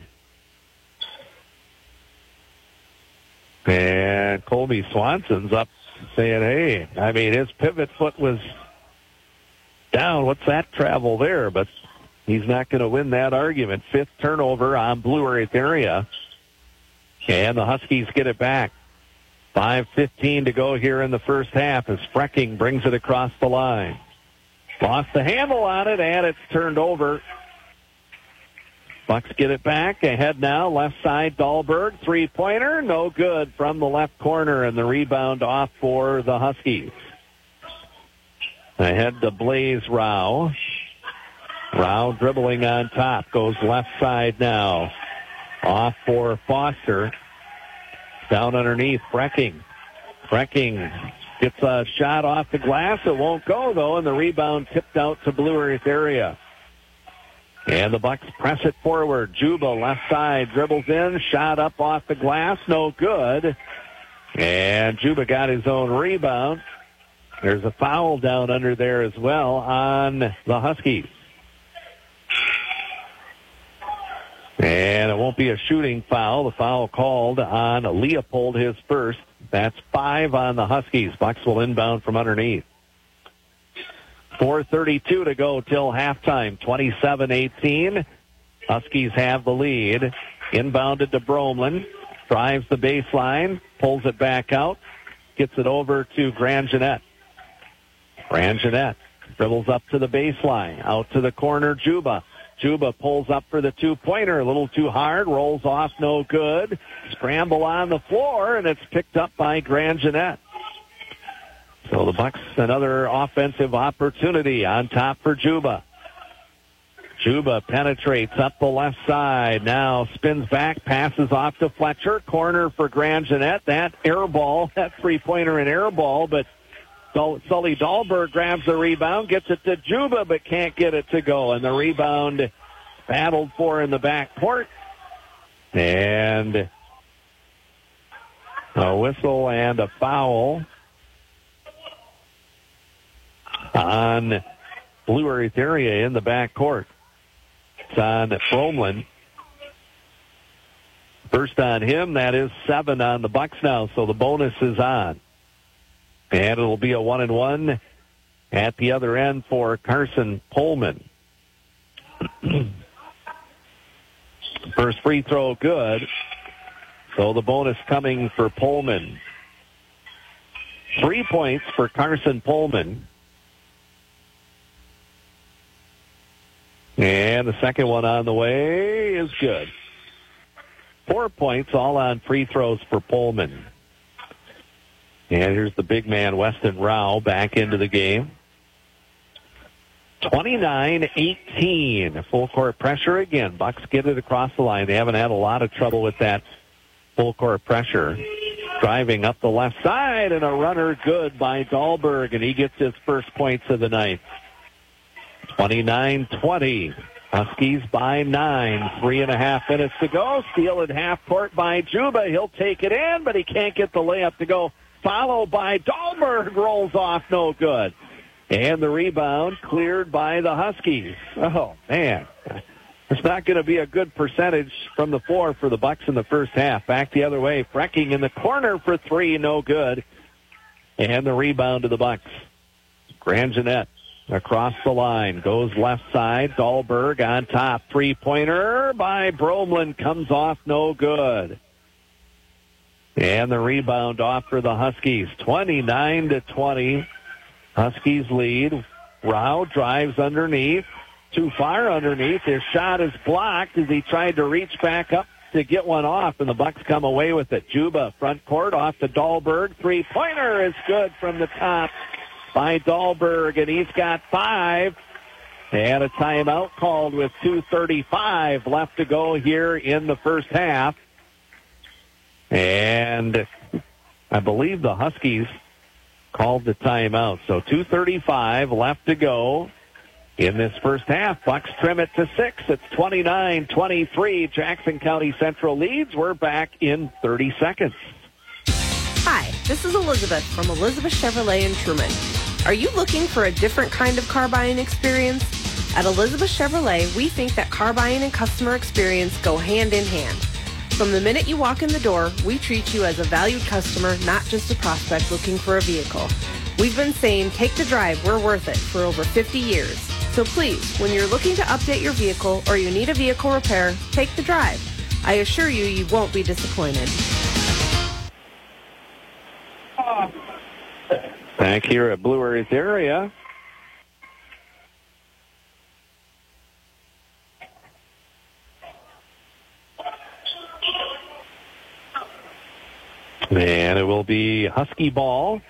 And Colby Swanson's up saying, hey, I mean, his pivot foot was down. What's that travel there? But he's not going to win that argument. Fifth turnover on Blue Earth area. And the Huskies get it back. five fifteen to go here in the first half as Frecking brings it across the line. Lost the handle on it, and it's turned over. Bucks get it back. Ahead now, left side, Dahlberg. Three-pointer, no good from the left corner, and the rebound off for the Huskies. Ahead to Blaze Rao. Rao dribbling on top, goes left side now. Off for Foster. Down underneath, Frecking. Frecking gets a shot off the glass. It won't go, though, and the rebound tipped out to Blue Earth area. And the Bucks press it forward. Juba, left side, dribbles in, shot up off the glass, no good. And Juba got his own rebound. There's a foul down under there as well on the Huskies. And it won't be a shooting foul. The foul called on Leopold, his first. That's five on the Huskies. Bucks will inbound from underneath. four thirty-two to go till halftime. twenty-seven eighteen. Huskies have the lead. Inbounded to Bromlin. Drives the baseline. Pulls it back out. Gets it over to Grangenet. Grangenet dribbles up to the baseline. Out to the corner, Juba. Juba pulls up for the two-pointer. A little too hard. Rolls off, no good. Scramble on the floor, and it's picked up by Grangenet. So the Bucks, another offensive opportunity on top for Juba. Juba penetrates up the left side. Now spins back, passes off to Fletcher. Corner for Grangenet. That air ball, that three-pointer and air ball, but Sully Dahlberg grabs the rebound, gets it to Juba, but can't get it to go. And the rebound battled for in the back court. And a whistle and a foul on Blue Earth area in the back court. It's on Bromlin. First on him, that is seven on the Bucks now, so the bonus is on. And it'll be a one and one at the other end for Carson Pullman. First free throw good. So the bonus coming for Pullman. Three points for Carson Pullman. And the second one on the way is good. Four points all on free throws for Pullman. And here's the big man, Weston Rao, back into the game. twenty-nine eighteen. Full court pressure again. Bucks get it across the line. They haven't had a lot of trouble with that full court pressure. Driving up the left side, and a runner good by Dahlberg, and he gets his first points of the night. twenty-nine twenty. Huskies by nine. Three and a half minutes to go. Steal at half court by Juba. He'll take it in, but he can't get the layup to go. Followed by Dahlberg, rolls off, no good. And the rebound cleared by the Huskies. Oh, man. It's not going to be a good percentage from the floor for the Bucks in the first half. Back the other way. Frecking in the corner for three, no good. And the rebound to the Bucks. Grangenet across the line. Goes left side. Dahlberg on top. Three-pointer by Bromlin comes off, no good. And the rebound off for the Huskies. twenty-nine to twenty. Huskies lead. Rao drives underneath. Too far underneath. His shot is blocked as he tried to reach back up to get one off, and the Bucks come away with it. Juba, front court, off to Dahlberg. Three-pointer is good from the top by Dahlberg, and he's got five. And a timeout called with two thirty-five left to go here in the first half. And I believe the Huskies called the timeout. So two thirty-five left to go in this first half. Bucks trim it to six. It's twenty-nine twenty-three. Jackson County Central leads. We're back in thirty seconds. Hi, this is Elizabeth from Elizabeth Chevrolet in Truman. Are you looking for a different kind of car buying experience? At Elizabeth Chevrolet, we think that car buying and customer experience go hand in hand. From the minute you walk in the door, we treat you as a valued customer, not just a prospect looking for a vehicle. We've been saying, take the drive, we're worth it, for over fifty years. So please, when you're looking to update your vehicle or you need a vehicle repair, take the drive. I assure you, you won't be disappointed. Back here at Blue Earth area. And it will be Husky ball.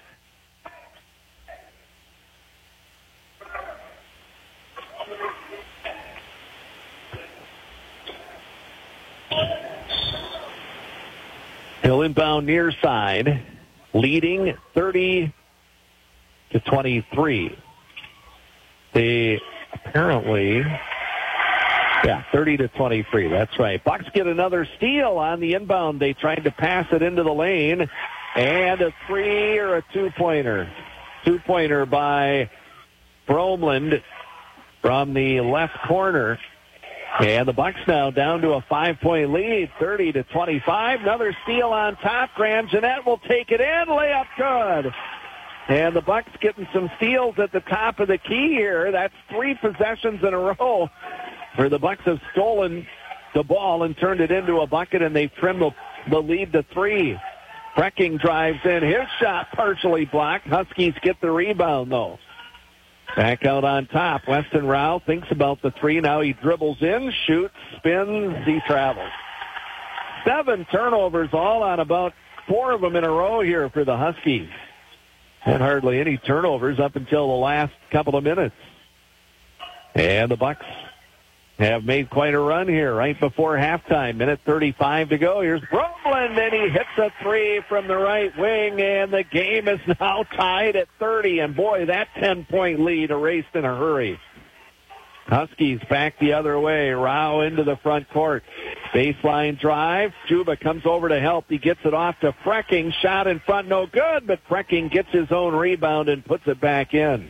He'll inbound near side, leading thirty to twenty-three. They apparently, yeah, thirty to twenty-three. That's right. Bucks get another steal on the inbound. They tried to pass it into the lane, and a three or a two-pointer. Two-pointer by Bromland from the left corner. And the Bucks now down to a five-point lead, thirty to twenty-five. Another steal on top. Grand Jeanette will take it in. Layup good. And the Bucks getting some steals at the top of the key here. That's three possessions in a row where the Bucks have stolen the ball and turned it into a bucket, and they've trimmed the, the lead to three. Brecking drives in. His shot partially blocked. Huskies get the rebound, though. Back out on top. Weston Rao thinks about the three. Now he dribbles in, shoots, spins, he travels. Seven turnovers, all on about four of them in a row here for the Huskies. And hardly any turnovers up until the last couple of minutes. And the Bucks have made quite a run here right before halftime. Minute thirty-five to go. Here's Bromland, and he hits a three from the right wing, and the game is now tied at thirty. And boy, that ten-point lead erased in a hurry. Huskies back the other way. Rao into the front court. Baseline drive. Juba comes over to help. He gets it off to Brecking. Shot in front, no good, but Brecking gets his own rebound and puts it back in.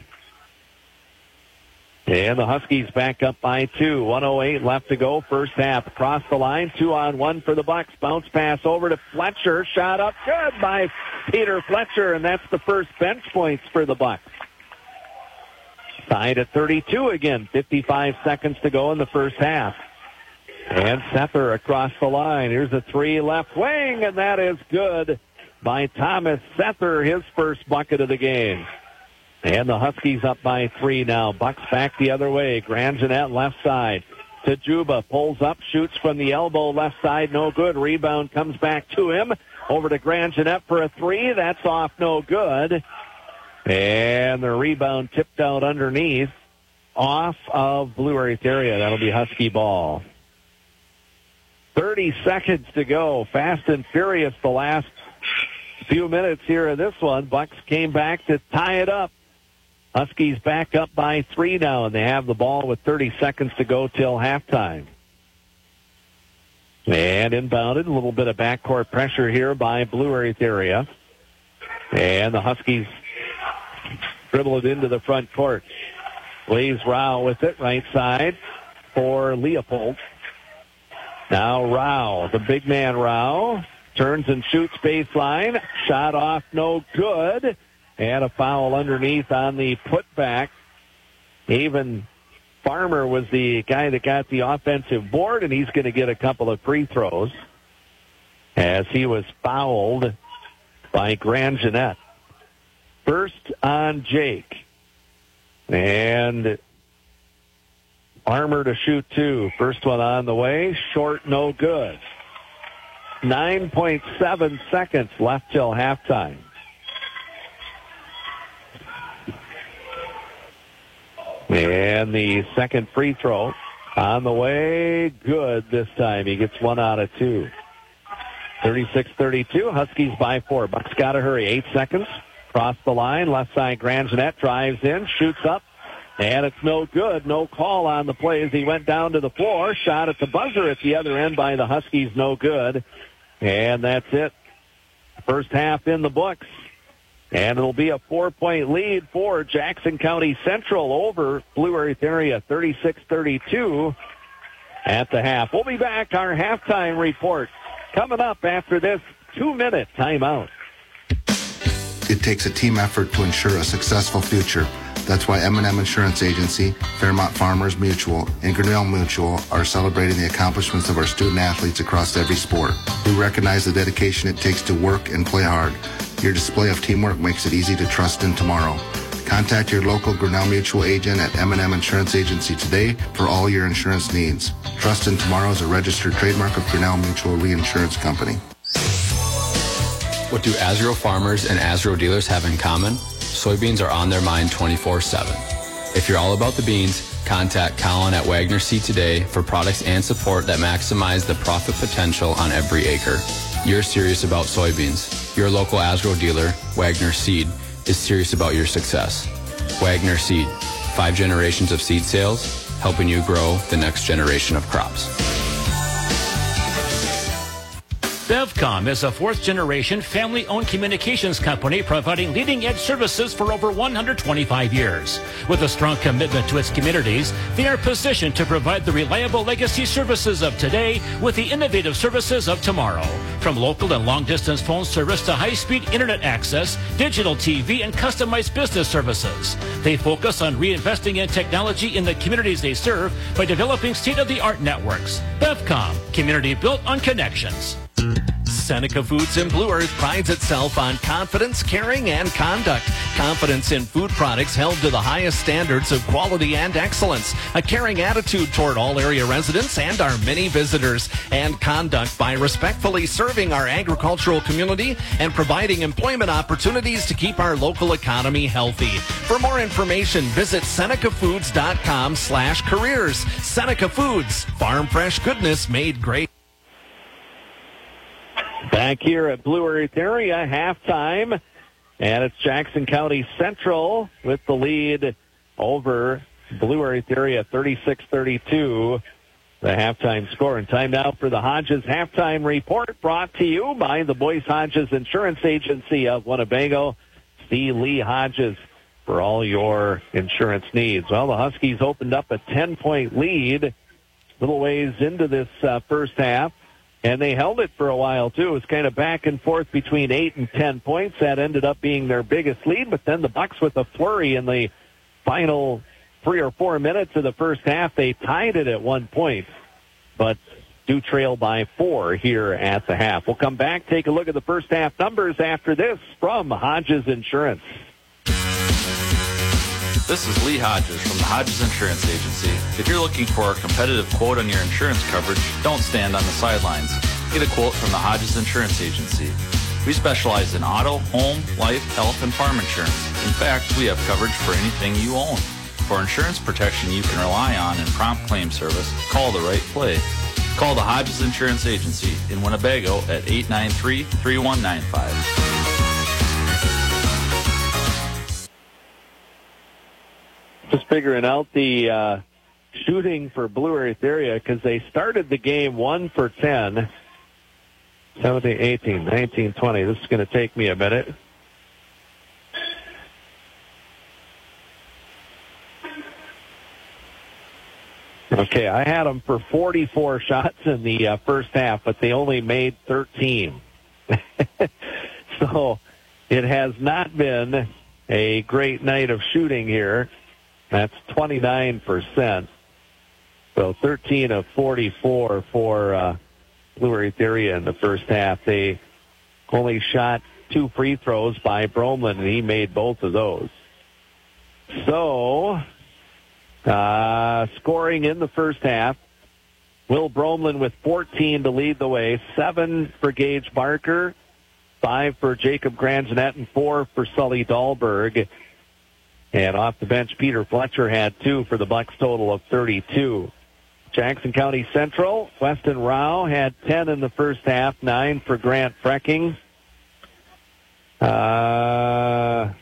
And the Huskies back up by two. one oh eight left to go. First half. Across the line. Two on one for the Bucks. Bounce pass over to Fletcher. Shot up good by Peter Fletcher, and that's the first bench points for the Bucks. Tied at thirty-two again. fifty-five seconds to go in the first half. And Sether across the line. Here's a three left wing, and that is good by Thomas Sether, his first bucket of the game. And the Huskies up by three now. Bucks back the other way. Grand Jeanette left side to Juba. Pulls up, shoots from the elbow left side. No good. Rebound comes back to him. Over to Grand Jeanette for a three. That's off, no good. And the rebound tipped out underneath. Off of Blue Earth area. That'll be Husky ball. thirty seconds to go. Fast and furious the last few minutes here in this one. Bucks came back to tie it up. Huskies back up by three now, and they have the ball with thirty seconds to go till halftime. And inbounded, a little bit of backcourt pressure here by Blue Earth area. And the Huskies dribble it into the front court. Blaze Rao with it, right side for Leopold. Now Rao, the big man Rao, turns and shoots baseline. Shot off, no good. And a foul underneath on the putback. Even Farmer was the guy that got the offensive board, and he's going to get a couple of free throws as he was fouled by Grand Jeanette. First on Jake. And Farmer to shoot two. First one on the way. Short, no good. nine point seven seconds left till halftime. And the second free throw on the way. Good this time. He gets one out of two. thirty-six thirty-two. Huskies by four. Bucks got to hurry. Eight seconds. Cross the line. Left side, Grand Jeanette drives in, shoots up, and it's no good. No call on the play as he went down to the floor. Shot at the buzzer at the other end by the Huskies. No good. And that's it. First half in the books. And it'll be a four-point lead for Jackson County Central over Blue Earth Area, thirty-six thirty-two at the half. We'll be back. Our halftime report coming up after this two-minute timeout. It takes a team effort to ensure a successful future. That's why M and M Insurance Agency, Fairmont Farmers Mutual, and Grinnell Mutual are celebrating the accomplishments of our student athletes across every sport. We recognize the dedication it takes to work and play hard. Your display of teamwork makes it easy to trust in tomorrow. Contact your local Grinnell Mutual agent at M and M Insurance Agency today for all your insurance needs. Trust in Tomorrow is a registered trademark of Grinnell Mutual Reinsurance Company. What do Azro farmers and Azro dealers have in common? Soybeans are on their mind twenty-four seven. If you're all about the beans, contact Colin at Wagner Seed today for products and support that maximize the profit potential on every acre. You're serious about soybeans. Your local Azro dealer, Wagner Seed, is serious about your success. Wagner Seed, five generations of seed sales, helping you grow the next generation of crops. Bevcom is a fourth-generation family-owned communications company providing leading-edge services for over one hundred twenty-five years. With a strong commitment to its communities, they are positioned to provide the reliable legacy services of today with the innovative services of tomorrow. From local and long-distance phone service to high-speed internet access, digital T V, and customized business services. They focus on reinvesting in technology in the communities they serve by developing state-of-the-art networks. Bevcom, community built on connections. Seneca Foods in Blue Earth prides itself on confidence, caring, and conduct. Confidence in food products held to the highest standards of quality and excellence. A caring attitude toward all area residents and our many visitors. And conduct by respectfully serving our agricultural community and providing employment opportunities to keep our local economy healthy. For more information, visit Seneca Foods dot com slash careers. Seneca Foods, farm fresh goodness made great. Back here at Blue Earth Area, halftime, and it's Jackson County Central with the lead over Blue Earth Area, thirty-six thirty-two, the halftime score. And time now for the Hodges halftime report, brought to you by the Boyce Hodges Insurance Agency of Winnebago. See Lee Hodges for all your insurance needs. Well, the Huskies opened up a ten-point lead, little ways into this uh, first half. And they held it for a while, too. It was kind of back and forth between eight and ten points. That ended up being their biggest lead. But then the Bucks with a flurry in the final three or four minutes of the first half. They tied it at one point, but do trail by four here at the half. We'll come back, take a look at the first half numbers after this from Hodges Insurance. This is Lee Hodges from the Hodges Insurance Agency. If you're looking for a competitive quote on your insurance coverage, don't stand on the sidelines. Get a quote from the Hodges Insurance Agency. We specialize in auto, home, life, health, and farm insurance. In fact, we have coverage for anything you own. For insurance protection you can rely on and prompt claim service, call the right play. Call the Hodges Insurance Agency in Winnebago at eight nine three, three one nine five. Just figuring out the uh, shooting for Blue Earth Area because they started the game one for ten, seventeen, eighteen, nineteen, twenty. This is going to take me a minute. Okay, I had them for forty-four shots in the uh, first half, but they only made thirteen. So it has not been a great night of shooting here. That's twenty-nine percent. So thirteen of forty-four for uh, Blue Earth Area in the first half. They only shot two free throws by Bromlin, and he made both of those. So, uh, scoring in the first half, Will Bromlin with fourteen to lead the way, seven for Gage Barker, five for Jacob Grangenet, and four for Sully Dahlberg. And off the bench, Peter Fletcher had two for the Bucks, total of thirty-two. Jackson County Central, Weston Rao had ten in the first half, nine for Grant Frecking. Uh,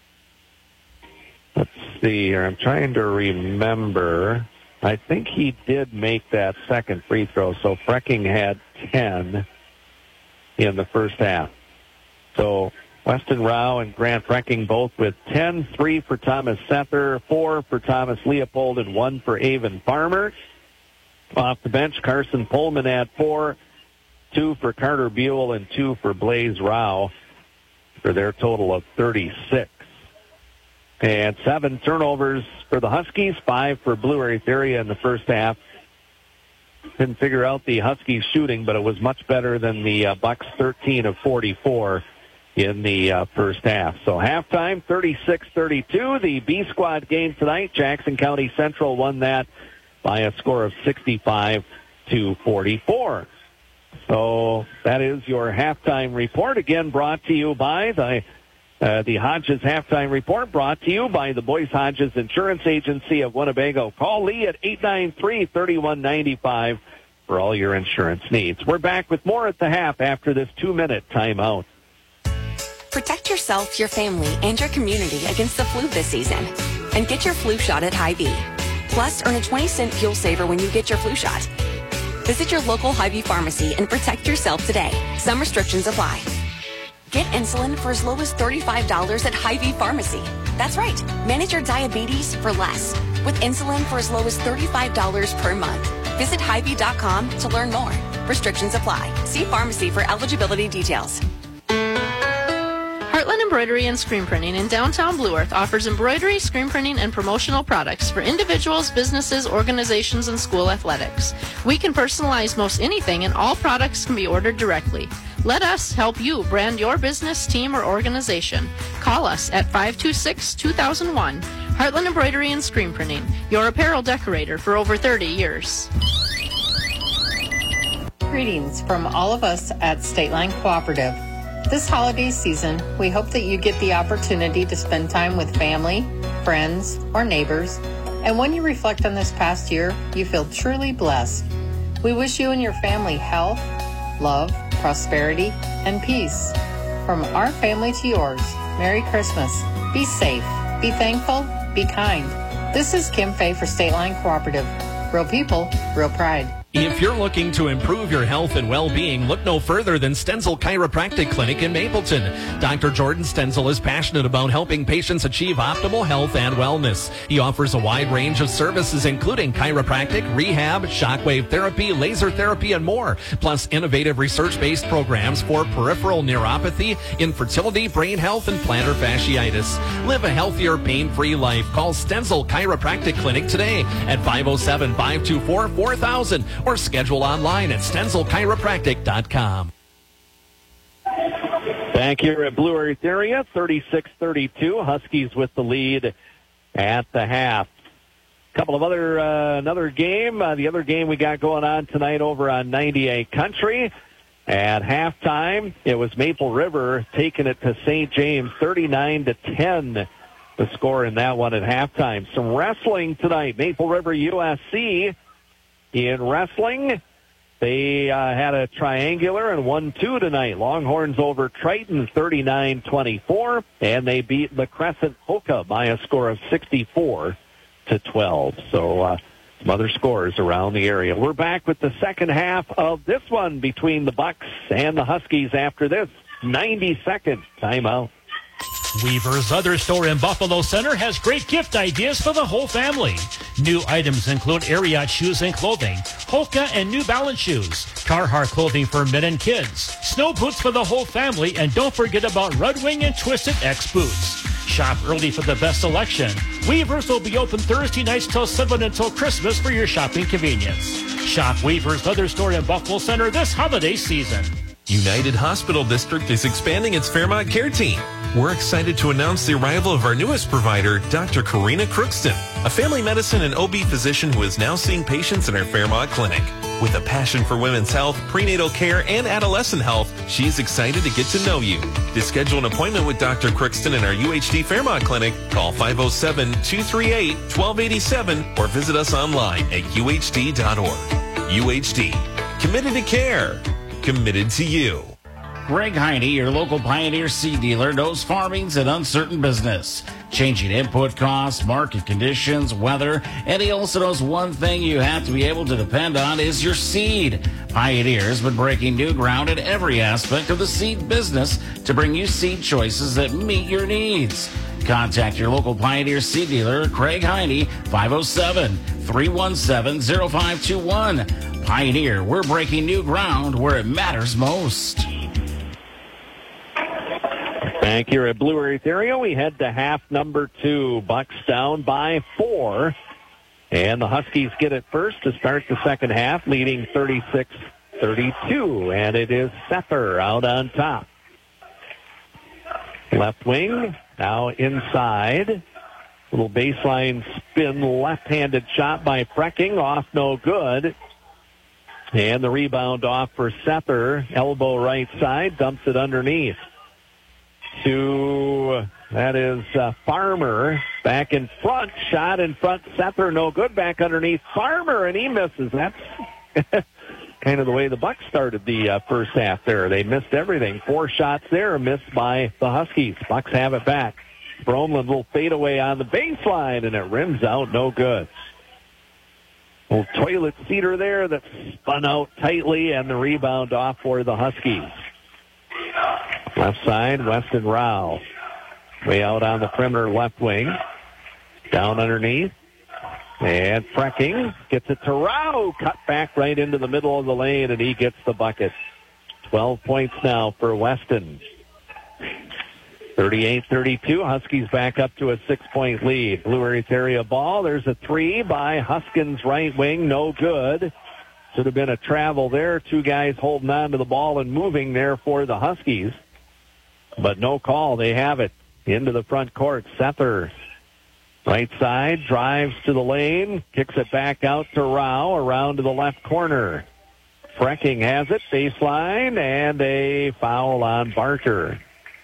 let's see here. I'm trying to remember. I think he did make that second free throw, so Frecking had ten in the first half. So Weston Rao and Grant Brecking both with ten, three for Thomas Sether, four for Thomas Leopold, and one for Avon Farmer. Off the bench, Carson Pullman had four, two for Carter Buell, and two for Blaze Rao for their total of thirty-six. And seven turnovers for the Huskies, five for Blue Earth area in the first half. Didn't figure out the Huskies shooting, but it was much better than the uh, Bucks thirteen of forty-four in the uh, first half. So halftime, thirty-six thirty-two. The B squad game tonight, Jackson County Central won that by a score of sixty-five to forty-four. So that is your halftime report, again brought to you by the uh, the Hodges halftime report, brought to you by the Boyce Hodges Insurance Agency of Winnebago. Call Lee at eight nine three, three one nine five for all your insurance needs. We're back with more at the half after this two-minute timeout. Protect yourself, your family, and your community against the flu this season. And get your flu shot at Hy-Vee. Plus, earn a twenty cent fuel saver when you get your flu shot. Visit your local Hy-Vee pharmacy and protect yourself today. Some restrictions apply. Get insulin for as low as thirty-five dollars at Hy-Vee Pharmacy. That's right. Manage your diabetes for less with insulin for as low as thirty-five dollars per month. Visit Hy Vee dot com to learn more. Restrictions apply. See pharmacy for eligibility details. Heartland Embroidery and Screen Printing in downtown Blue Earth offers embroidery, screen printing, and promotional products for individuals, businesses, organizations, and school athletics. We can personalize most anything, and all products can be ordered directly. Let us help you brand your business, team, or organization. Call us at five two six, two thousand one. Heartland Embroidery and Screen Printing, your apparel decorator for over thirty years. Greetings from all of us at State Line Cooperative. This holiday season, we hope that you get the opportunity to spend time with family, friends, or neighbors, and when you reflect on this past year, you feel truly blessed. We wish you and your family health, love, prosperity, and peace. From our family to yours, Merry Christmas. Be safe, be thankful, be kind. This is Kim Fay for State Line Cooperative. Real people, real pride. If you're looking to improve your health and well-being, look no further than Stenzel Chiropractic Clinic in Mapleton. Doctor Jordan Stenzel is passionate about helping patients achieve optimal health and wellness. He offers a wide range of services, including chiropractic, rehab, shockwave therapy, laser therapy, and more, plus innovative research-based programs for peripheral neuropathy, infertility, brain health, and plantar fasciitis. Live a healthier, pain-free life. Call Stenzel Chiropractic Clinic today at five oh seven, five two four, four thousand or schedule online at stenzel chiropractic dot com. Back here at Blue Earth area, thirty-six thirty-two. Huskies with the lead at the half. A couple of other, uh, another game. Uh, the other game we got going on tonight over on ninety-eight Country. At halftime, it was Maple River taking it to Saint James, thirty-nine to ten. The score in that one at halftime. Some wrestling tonight. Maple River U S C in wrestling. They uh, had a triangular and won two tonight. Longhorns over Triton, thirty-nine twenty-four, and they beat La Crescent Hoka by a score of sixty-four to twelve. So uh, some other scores around the area. We're back with the second half of this one between the Bucks and the Huskies after this ninety-second timeout. Weaver's Other Store in Buffalo Center has great gift ideas for the whole family. New items include Ariat shoes and clothing, Hoka and New Balance shoes, Carhartt clothing for men and kids, snow boots for the whole family, and don't forget about Red Wing and Twisted X boots. Shop early for the best selection. Weaver's will be open Thursday nights till seven until Christmas for your shopping convenience. Shop Weaver's Other Store in Buffalo Center this holiday season. United Hospital District is expanding its Fairmont Care Team. We're excited to announce the arrival of our newest provider, Doctor Karina Crookston, a family medicine and O B physician who is now seeing patients in our Fairmont clinic. With a passion for women's health, prenatal care, and adolescent health, she's excited to get to know you. To schedule an appointment with Doctor Crookston in our U H D Fairmont clinic, call five oh seven, two three eight, one two eight seven or visit us online at U H D dot org. U H D, committed to care, committed to you. Greg Heine, your local Pioneer seed dealer, knows farming's an uncertain business. Changing input costs, market conditions, weather, and he also knows one thing you have to be able to depend on is your seed. Pioneer has been breaking new ground in every aspect of the seed business to bring you seed choices that meet your needs. Contact your local Pioneer seed dealer, Craig Heine, five oh seven, three one seven, oh five two one. Pioneer, we're breaking new ground where it matters most. Back here at Blue Earth area, we head to half number two. Bucks down by four. And the Huskies get it first to start the second half, leading thirty-six thirty-two. And it is Sether out on top. Left wing, now inside. Little baseline spin, left-handed shot by Frecking, off no good. And the rebound off for Sether, elbow right side, dumps it underneath. To, that is uh, Farmer, back in front, shot in front, Sether, no good, back underneath Farmer, and he misses. That's kind of the way the Bucks started the uh, first half there. They missed everything. Four shots there, missed by the Huskies. Bucks have it back. Bromlin, little fadeaway on the baseline, and it rims out, no good. Little toilet seater there that spun out tightly, and the rebound off for the Huskies. Left side, Weston Rao. Way out on the perimeter left wing. Down underneath. And Frecking gets it to Rao. Cut back right into the middle of the lane, and he gets the bucket. twelve points now for Weston. thirty-eight thirty-two. Huskies back up to a six-point lead. Blue Earth area ball. There's a three by Huskins right wing. No good. Should have been a travel there. Two guys holding on to the ball and moving there for the Huskies. But no call. They have it into the front court. Sether, right side, drives to the lane, kicks it back out to Rao, around to the left corner. Frecking has it, baseline, and a foul on Barker.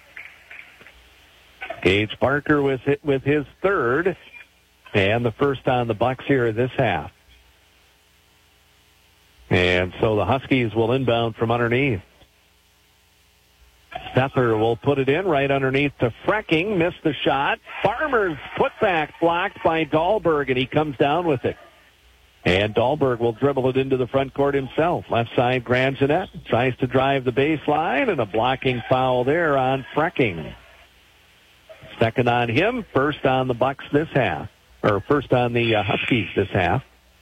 Gage Barker was hit with his third, and the first on the Bucks here this half. And so the Huskies will inbound from underneath. Sether will put it in right underneath to Frecking. Missed the shot. Farmer's putback blocked by Dahlberg, and he comes down with it. And Dahlberg will dribble it into the front court himself. Left side, Grangenet tries to drive the baseline, and a blocking foul there on Frecking. Second on him, first on the Bucks this half, or first on the uh, Huskies this half.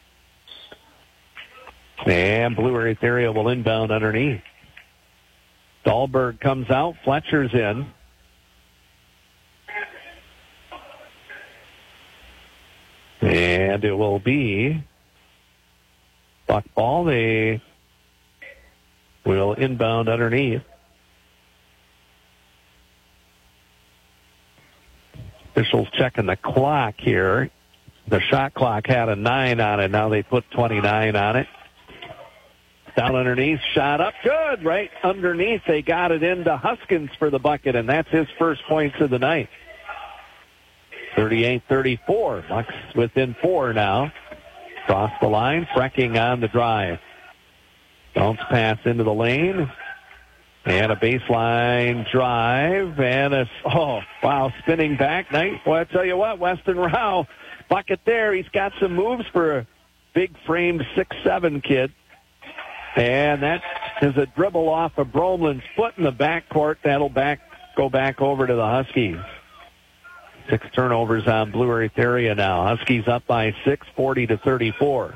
And Blue Earth area will inbound underneath. Dahlberg comes out. Fletcher's in. And it will be Buck ball. They will inbound underneath. Officials checking the clock here. The shot clock had a nine on it. Now they put twenty-nine on it. Down underneath, shot up, good, right underneath. They got it into Huskins for the bucket, and that's his first points of the night. thirty-eight thirty-four, Bucks within four now. Cross the line, Frecking on the drive. Bounce pass into the lane, and a baseline drive, and a, oh, wow, spinning back. Nice. Well, I tell you what, Weston Rao, bucket there. He's got some moves for a big-framed six seven kid. And that is a dribble off of Bromlin's foot in the backcourt. That'll back go back over to the Huskies. Six turnovers on Blue Earth area now. Huskies up by six, forty to thirty-four.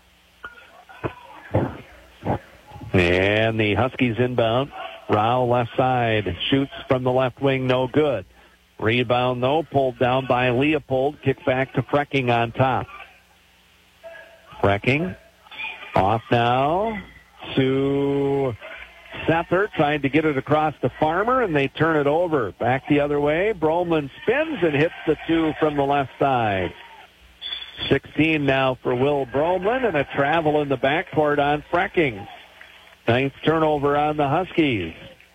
And the Huskies inbound. Rao left side. Shoots from the left wing, no good. Rebound, though, pulled down by Leopold. Kick back to Frecking on top. Frecking off now to Sether, trying to get it across to Farmer, and they turn it over. Back the other way. Bromlin spins and hits the two from the left side. sixteen now for Will Bromlin, and a travel in the backcourt on Frecking. Ninth turnover on the Huskies.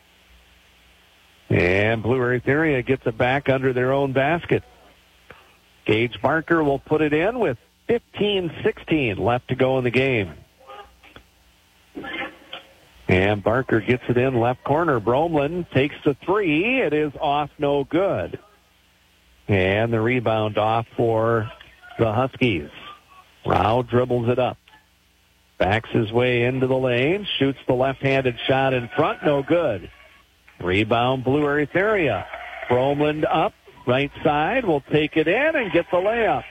And Blue Earth area gets it back under their own basket. Gage Barker will put it in with fifteen sixteen left to go in the game. And Barker gets it in left corner. Bromlin takes the three. It is off, no good. And the rebound off for the Huskies. Rao dribbles it up. Backs his way into the lane. Shoots the left-handed shot in front. No good. Rebound, Blue Earth area. Bromland up. Right side. Will take it in and get the layup.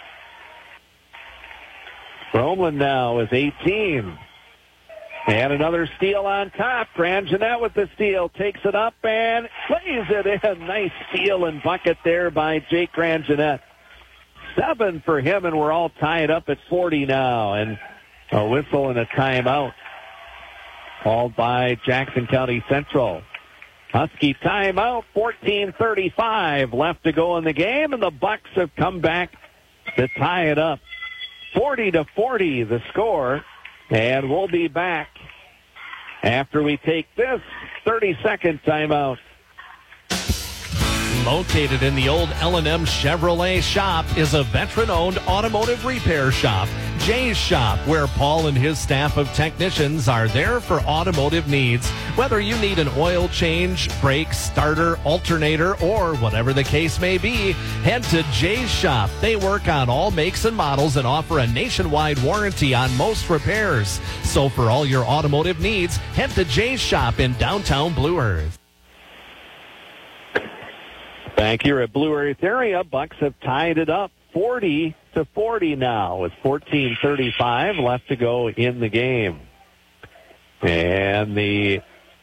Bromland now is eighteen. And another steal on top. Grand Jeanette with the steal. Takes it up and plays it in. Nice steal and bucket there by Jake Grand Jeanette. Seven for him, and we're all tied up at forty now. And a whistle and a timeout called by Jackson County Central. Husky timeout, fourteen thirty-five left to go in the game, and the Bucks have come back to tie it up. forty to forty the score, and we'll be back after we take this thirty-second timeout. Located in the old L and M Chevrolet shop is a veteran-owned automotive repair shop, Jay's Shop, where Paul and his staff of technicians are there for automotive needs. Whether you need an oil change, brake, starter, alternator, or whatever the case may be, head to Jay's Shop. They work on all makes and models and offer a nationwide warranty on most repairs. So for all your automotive needs, head to Jay's Shop in downtown Blue Earth. Back here at Blue Earth area, Bucks have tied it up forty to forty now with fourteen thirty-five left to go in the game. And the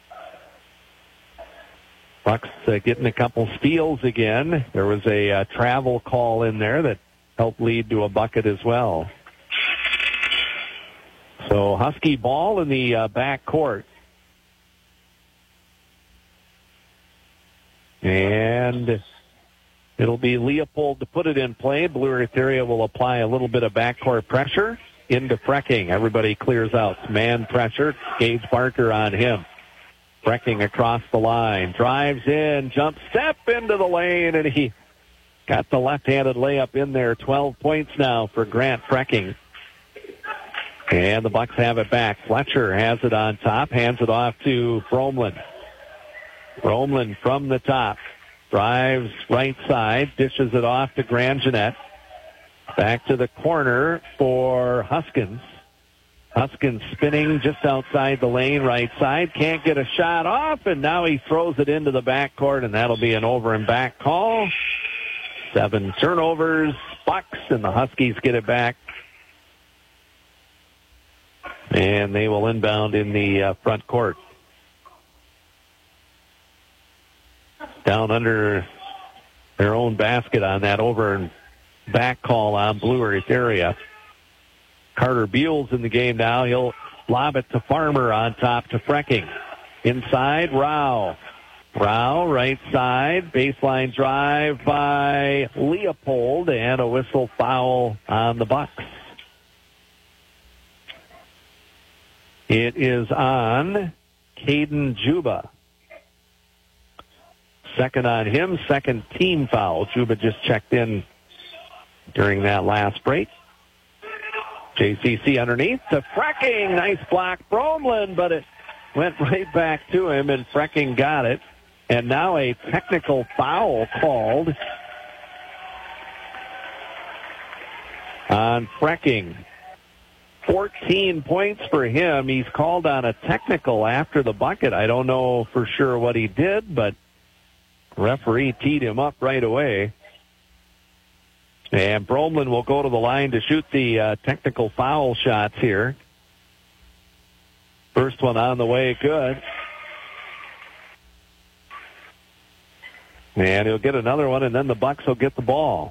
Bucks uh, getting a couple steals again. There was a uh, travel call in there that helped lead to a bucket as well. So Husky ball in the uh, back court. And it'll be Leopold to put it in play. Blue Earth area will apply a little bit of backcourt pressure into Frecking. Everybody clears out. Man pressure. Gage Barker on him. Frecking across the line. Drives in. Jump step into the lane. And he got the left-handed layup in there. twelve points now for Grant Frecking. And the Bucks have it back. Fletcher has it on top. Hands it off to Bromland. Bromland from the top. Drives right side. Dishes it off to Grand Jeanette. Back to the corner for Huskins. Huskins spinning just outside the lane right side. Can't get a shot off, and now he throws it into the backcourt, and that'll be an over and back call. Seven turnovers. Bucks, and the Huskies get it back. And they will inbound in the uh, front court. Down under their own basket on that over and back call on Blue Earth area. Carter Beals in the game now. He'll lob it to Farmer on top to Frecking. Inside, Rao. Rao, right side. Baseline drive by Leopold, and a whistle foul on the Bucks. It is on Caden Juba. Second on him, second team foul. Juba just checked in during that last break. J C C underneath to Frecking. Nice block, Bromland, but it went right back to him, and Frecking got it. And now a technical foul called on Frecking. fourteen points for him. He's called on a technical after the bucket. I don't know for sure what he did, but referee teed him up right away. And Bromland will go to the line to shoot the uh, technical foul shots here. First one on the way, good. And he'll get another one, and then the Bucks will get the ball.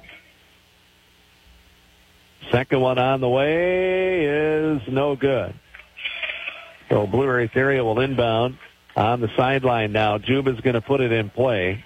Second one on the way is no good. So Blue Earth area will inbound on the sideline now. Juba's going to put it in play.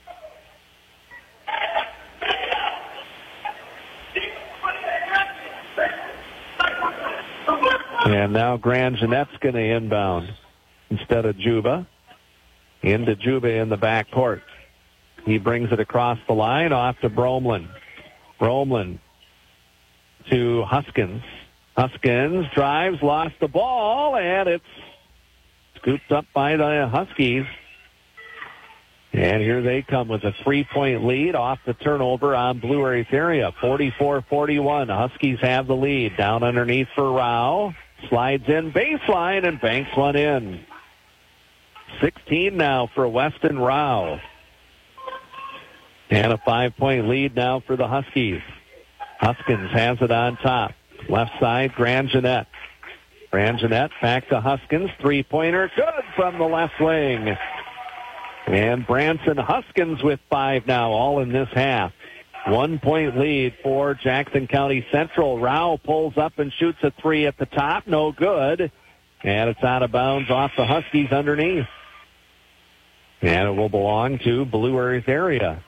And now Grand Jeanette's going to inbound instead of Juba. Into Juba in the back court. He brings it across the line off to Bromland. Bromland to Huskins. Huskins drives, lost the ball, and it's scooped up by the Huskies. And here they come with a three-point lead off the turnover on Blue Earth area. forty-four forty-one. Huskies have the lead. Down underneath for Rao. Slides in baseline and banks one in. sixteen now for Weston Rao. And a five-point lead now for the Huskies. Huskins has it on top. Left side, Grand Jeanette. Grand Jeanette back to Huskins. Three-pointer, good from the left wing. And Branson Huskins with five now, all in this half. One-point lead for Jackson County Central. Rao pulls up and shoots a three at the top. No good. And it's out of bounds off the Huskies underneath. And it will belong to Blue Earth area.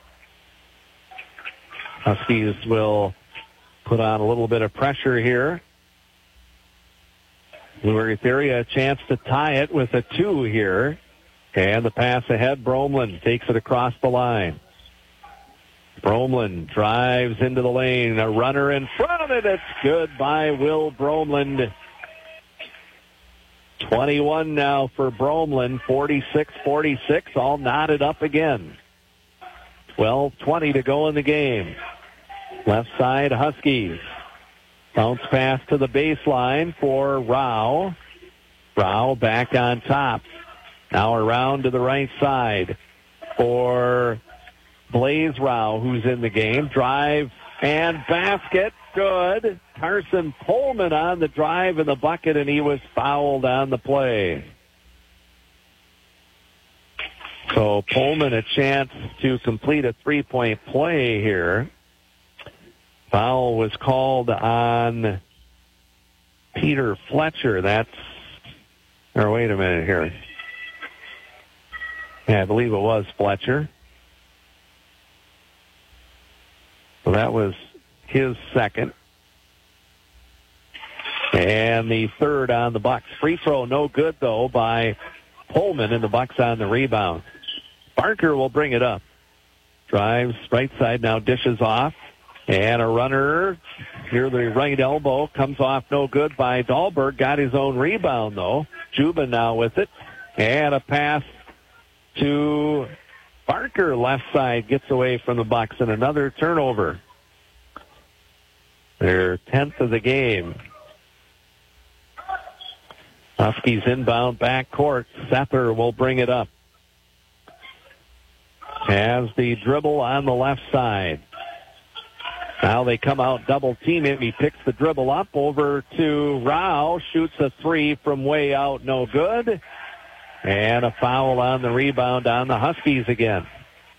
Huskies will put on a little bit of pressure here. Blue Earth area a chance to tie it with a two here. And the pass ahead, Bromlin takes it across the line. Bromlin drives into the lane. A runner in front, and it's good by Will Bromlin. twenty-one now for Bromlin. forty-six forty-six, all knotted up again. twelve twenty to go in the game. Left side, Huskies. Bounce pass to the baseline for Rao. Rao back on top. Now around to the right side for Blaze Rao, who's in the game. Drive and basket. Good. Carson Pullman on the drive in the bucket, and he was fouled on the play. So Pullman a chance to complete a three-point play here. Foul was called on Peter Fletcher. That's, or wait a minute here. Yeah, I believe it was Fletcher. So that was his second. And the third on the Bucks. Free throw no good, though, by Pullman, and the Bucks on the rebound. Barker will bring it up. Drives right side, now dishes off. And a runner near the right elbow comes off no good by Dahlberg. Got his own rebound, though. Juba now with it. And a pass to Barker, left side, gets away from the Bucks, and another turnover. Their tenth of the game. Huskies inbound back court. Sether will bring it up. Has the dribble on the left side. Now they come out double team him. He picks the dribble up over to Rao. Shoots a three from way out. No good. And a foul on the rebound on the Huskies again.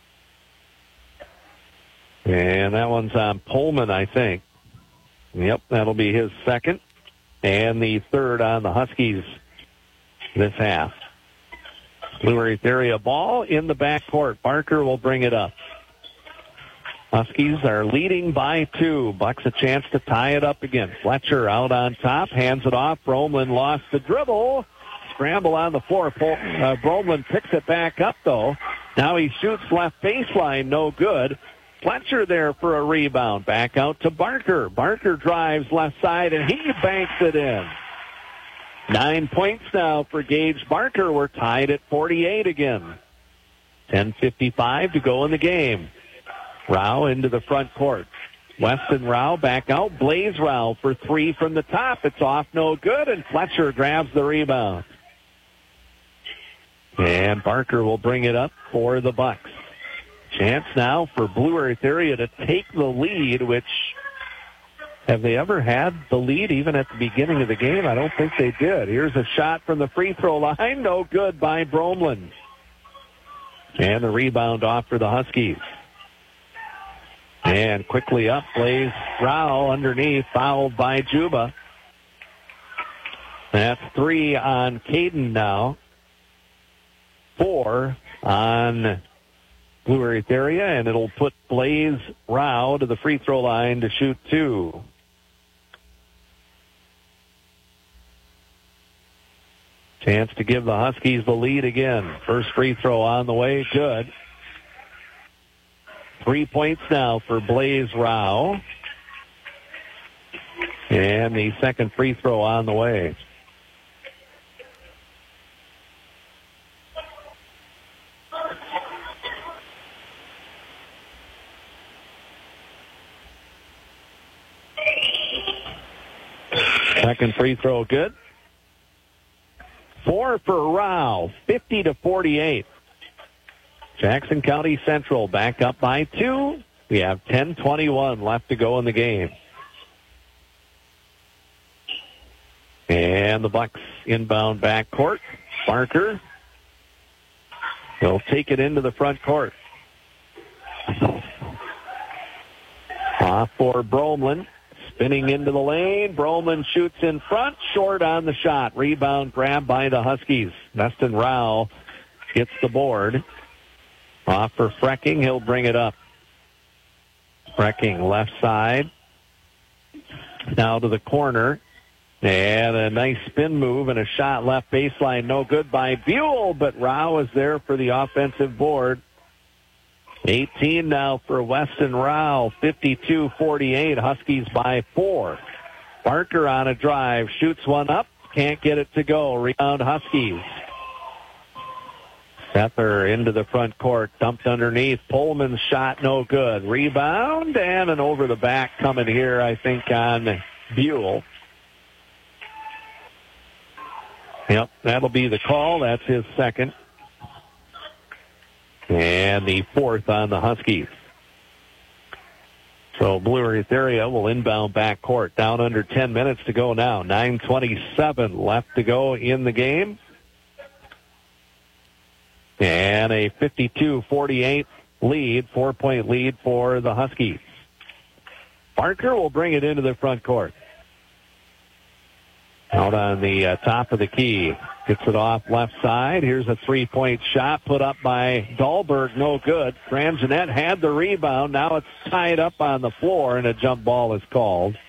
And that one's on Pullman, I think. Yep, that'll be his second. And the third on the Huskies this half. Blue Earth area ball in the backcourt. Barker will bring it up. Huskies are leading by two. Bucks a chance to tie it up again. Fletcher out on top, hands it off. Bromlin lost the dribble. Scramble on the floor. Uh, Bromlin picks it back up, though. Now he shoots left baseline, no good. Fletcher there for a rebound. Back out to Barker. Barker drives left side, and he banks it in. Nine points now for Gage Barker. We're tied at forty-eight again. ten fifty-five to go in the game. Rao into the front court. Weston Rao back out. Blaze Rao for three from the top. It's off, no good, and Fletcher grabs the rebound. And Barker will bring it up for the Bucks. Chance now for Blue Earth area to take the lead, which, have they ever had the lead even at the beginning of the game? I don't think they did. Here's a shot from the free throw line. No good by Bromlin. And the rebound off for the Huskies. And quickly up, Blaze Rao underneath, fouled by Juba. That's three on Caden now. Four on Blue Earth area, and it'll put Blaze Rao to the free throw line to shoot two. Chance to give the Huskies the lead again. First free throw on the way, good. Three points now for Blaze Rao. And the second free throw on the way. Second free throw good. Four for Rao, fifty to forty-eight. Jackson County Central back up by two. We have ten twenty-one left to go in the game. And the Bucks inbound backcourt. Barker will take it into the front court. Off for Bromlin. Spinning into the lane. Bromlin shoots in front. Short on the shot. Rebound grab by the Huskies. Weston Rao gets the board. Off for Frecking. He'll bring it up. Frecking left side. Now to the corner. And a nice spin move and a shot left baseline. No good by Buell, but Rao is there for the offensive board. eighteen now for Weston Rao. fifty-two forty-eight. Huskies by four. Barker on a drive. Shoots one up. Can't get it to go. Rebound Huskies. Sether into the front court. Dumped underneath. Pullman's shot no good. Rebound and an over the back coming here, I think, on Buell. Yep, that'll be the call. That's his second. And the fourth on the Huskies. So Blue Earth area will inbound back court. Down under ten minutes to go now. nine twenty-seven left to go in the game. And a fifty-two forty-eight lead, four-point lead for the Huskies. Barker will bring it into the front court. Out on the uh, top of the key. Gets it off left side. Here's a three-point shot put up by Dahlberg. No good. Frangenet had the rebound. Now it's tied up on the floor, and a jump ball is called.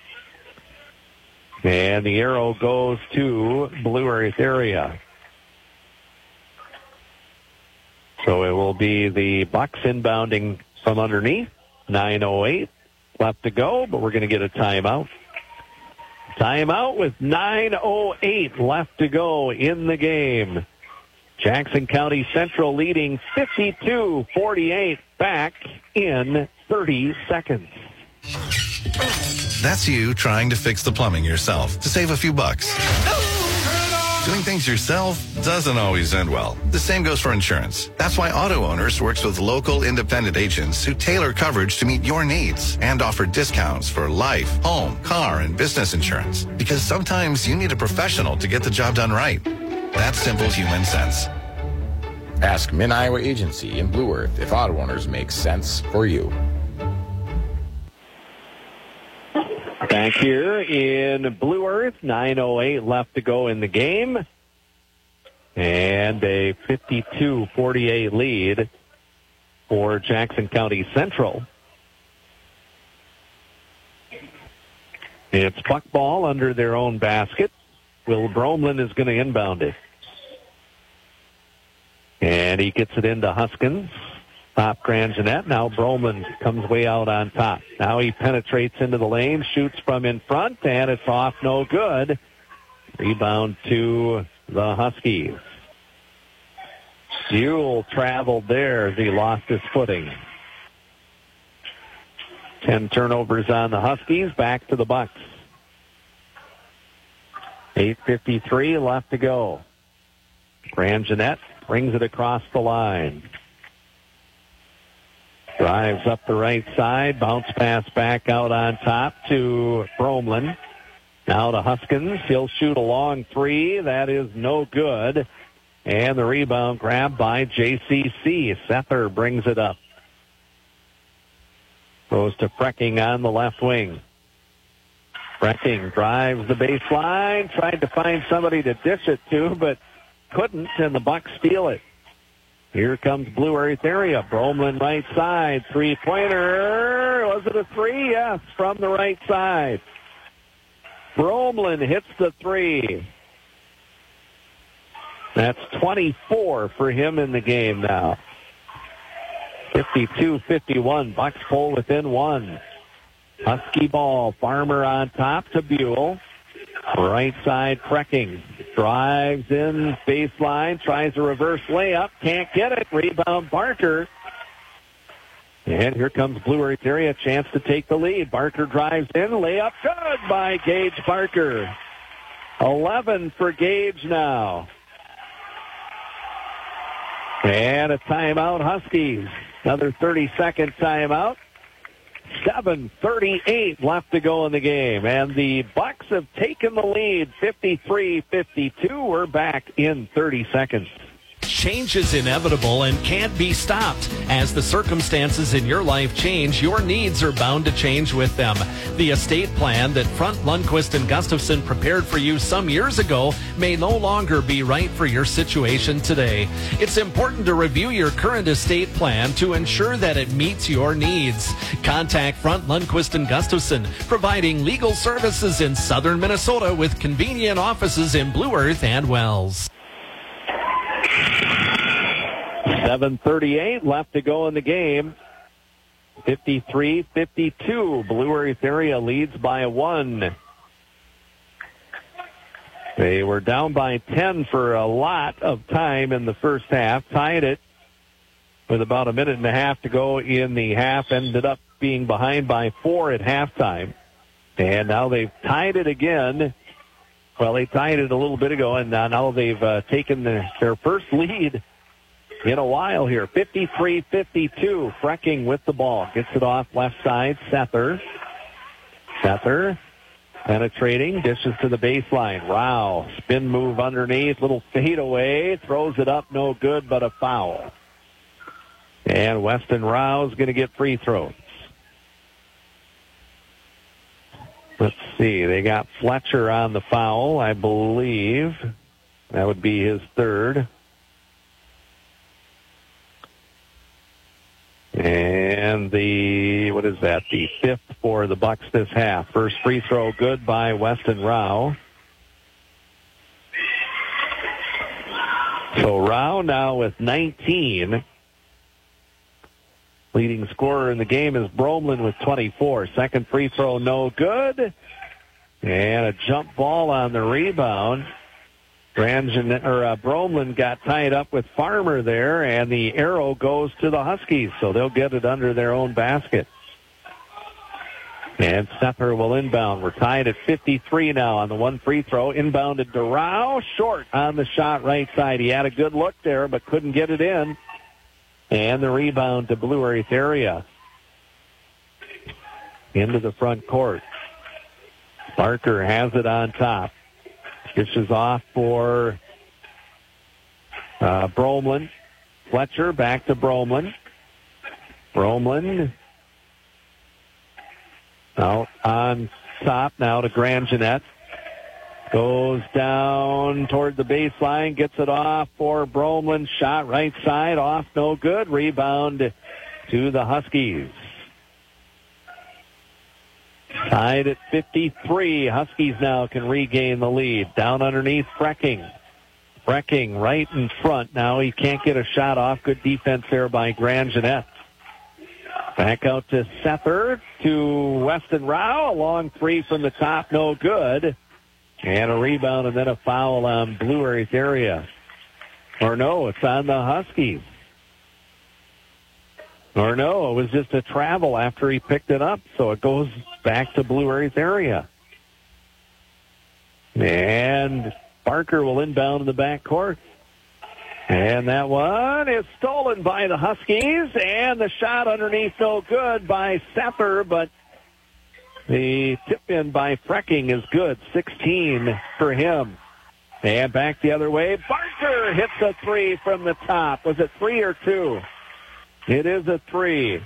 And the arrow goes to Blue Earth area. So it will be the Bucks inbounding from underneath. nine oh eight left to go, but we're going to get a timeout. Timeout with nine oh eight left to go in the game. Jackson County Central leading fifty-two forty-eight back in thirty seconds. That's you trying to fix the plumbing yourself to save a few bucks. Doing things yourself doesn't always end well. The same goes for insurance. That's why Auto Owners works with local independent agents who tailor coverage to meet your needs and offer discounts for life, home, car, and business insurance. Because sometimes you need a professional to get the job done right. That's simple human sense. Ask Mid-Iowa Agency in Blue Earth if Auto Owners makes sense for you. Back here in Blue Earth, nine oh eight left to go in the game. And a fifty-two forty-eight lead for Jackson County Central. It's puck ball under their own basket. Will Bromlin is going to inbound it. And he gets it into Huskins. Top Grangenet. Now Bromlin comes way out on top. Now he penetrates into the lane, shoots from in front, and it's off no good. Rebound to the Huskies. Buell traveled there as he lost his footing. Ten turnovers on the Huskies. Back to the Bucks. eight fifty-three left to go. Grangenet brings it across the line. Drives up the right side. Bounce pass back out on top to Bromlin. Now to Huskins. He'll shoot a long three. That is no good. And the rebound grabbed by J C C. Sether brings it up. Goes to Frecking on the left wing. Frecking drives the baseline. Tried to find somebody to dish it to, but couldn't, and the Bucks steal it. Here comes Blue Earth area. Bromlin right side. Three-pointer. Was it a three? Yes, from the right side. Bromlin hits the three. That's twenty-four for him in the game now. fifty-two fifty-one. Bucks pull within one. Husky ball. Farmer on top to Buell. Right side, Frecking. Drives in, baseline, tries a reverse layup, can't get it. Rebound, Barker. And here comes Blue Earth area, chance to take the lead. Barker drives in, layup good by Gage Barker. eleven for Gage now. And a timeout, Huskies. Another thirty-second timeout. seven thirty-eight left to go in the game. And the Bucks have taken the lead, fifty-three fifty-two. We're back in thirty seconds. Change is inevitable and can't be stopped. As the circumstances in your life change, your needs are bound to change with them. The estate plan that Front Lundquist and Gustafson prepared for you some years ago may no longer be right for your situation today. It's important to review your current estate plan to ensure that it meets your needs. Contact Front Lundquist and Gustafson, providing legal services in southern Minnesota with convenient offices in Blue Earth and Wells. seven thirty-eight left to go in the game. fifty-three fifty-two. Blue Earth area leads by one. They were down by ten for a lot of time in the first half. Tied it with about a minute and a half to go in the half. Ended up being behind by four at halftime. And now they've tied it again. Well, they tied it a little bit ago, and now they've uh, taken the, their first lead in a while here. fifty-three fifty-two. Frecking with the ball. Gets it off left side. Sether. Sether penetrating. Dishes to the baseline. Rao. Spin move underneath. Little fadeaway. Throws it up. No good, but a foul. And Weston Rao's going to get free throws. Let's see. They got Fletcher on the foul, I believe. That would be his third. And the, what is that, the fifth for the Bucks this half. First free throw good by Weston Rao. So Rao now with nineteen. Leading scorer in the game is Bromlin with twenty-four. Second free throw no good. And a jump ball on the rebound. Grangen, or uh, Bromlin got tied up with Farmer there, and the arrow goes to the Huskies, so they'll get it under their own basket. And Sether will inbound. We're tied at fifty-three now on the one free throw. Inbounded to Rao. Short on the shot right side. He had a good look there, but couldn't get it in. And the rebound to Blue Earth area. Into the front court. Barker has it on top. Dishes off for uh, Bromlin. Fletcher back to Bromlin. Bromlin out on top now to Grangenet. Goes down toward the baseline, gets it off for Bromlin. Shot right side, off, no good. Rebound to the Huskies. Tied at fifty-three. Huskies now can regain the lead. Down underneath, Frecking. Frecking right in front. Now he can't get a shot off. Good defense there by Grangenet. Back out to Sether, to Weston Rao. A long three from the top, no good. And a rebound and then a foul on Blue Earth area. Or no, it's on the Huskies. Or no, it was just a travel after he picked it up, so it goes back to Blue Earth area. And Barker will inbound in the backcourt. And that one is stolen by the Huskies, and the shot underneath no good by Sether, but the tip-in by Frecking is good, sixteen for him. And back the other way, Barker hits a three from the top. Was it three or two? It is a three.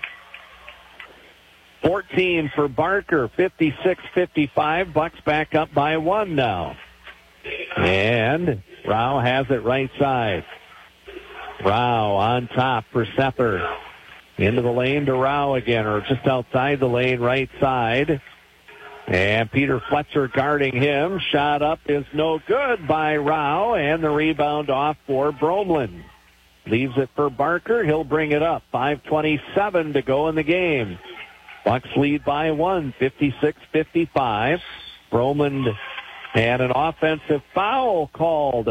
fourteen for Barker, fifty-six fifty-five. Bucks back up by one now. And Rao has it right side. Rao on top for Sether. Into the lane to Rao again, or just outside the lane, right side. And Peter Fletcher guarding him. Shot up is no good by Rao, and the rebound off for Bromlin. Leaves it for Barker. He'll bring it up. five twenty-seven to go in the game. Bucks lead by one, fifty-six fifty-five. Bromlin and an offensive foul called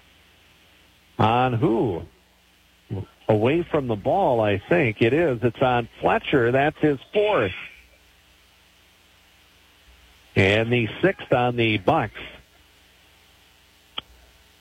on who? Away from the ball, I think it is. It's on Fletcher. That's his fourth. And the sixth on the Bucks.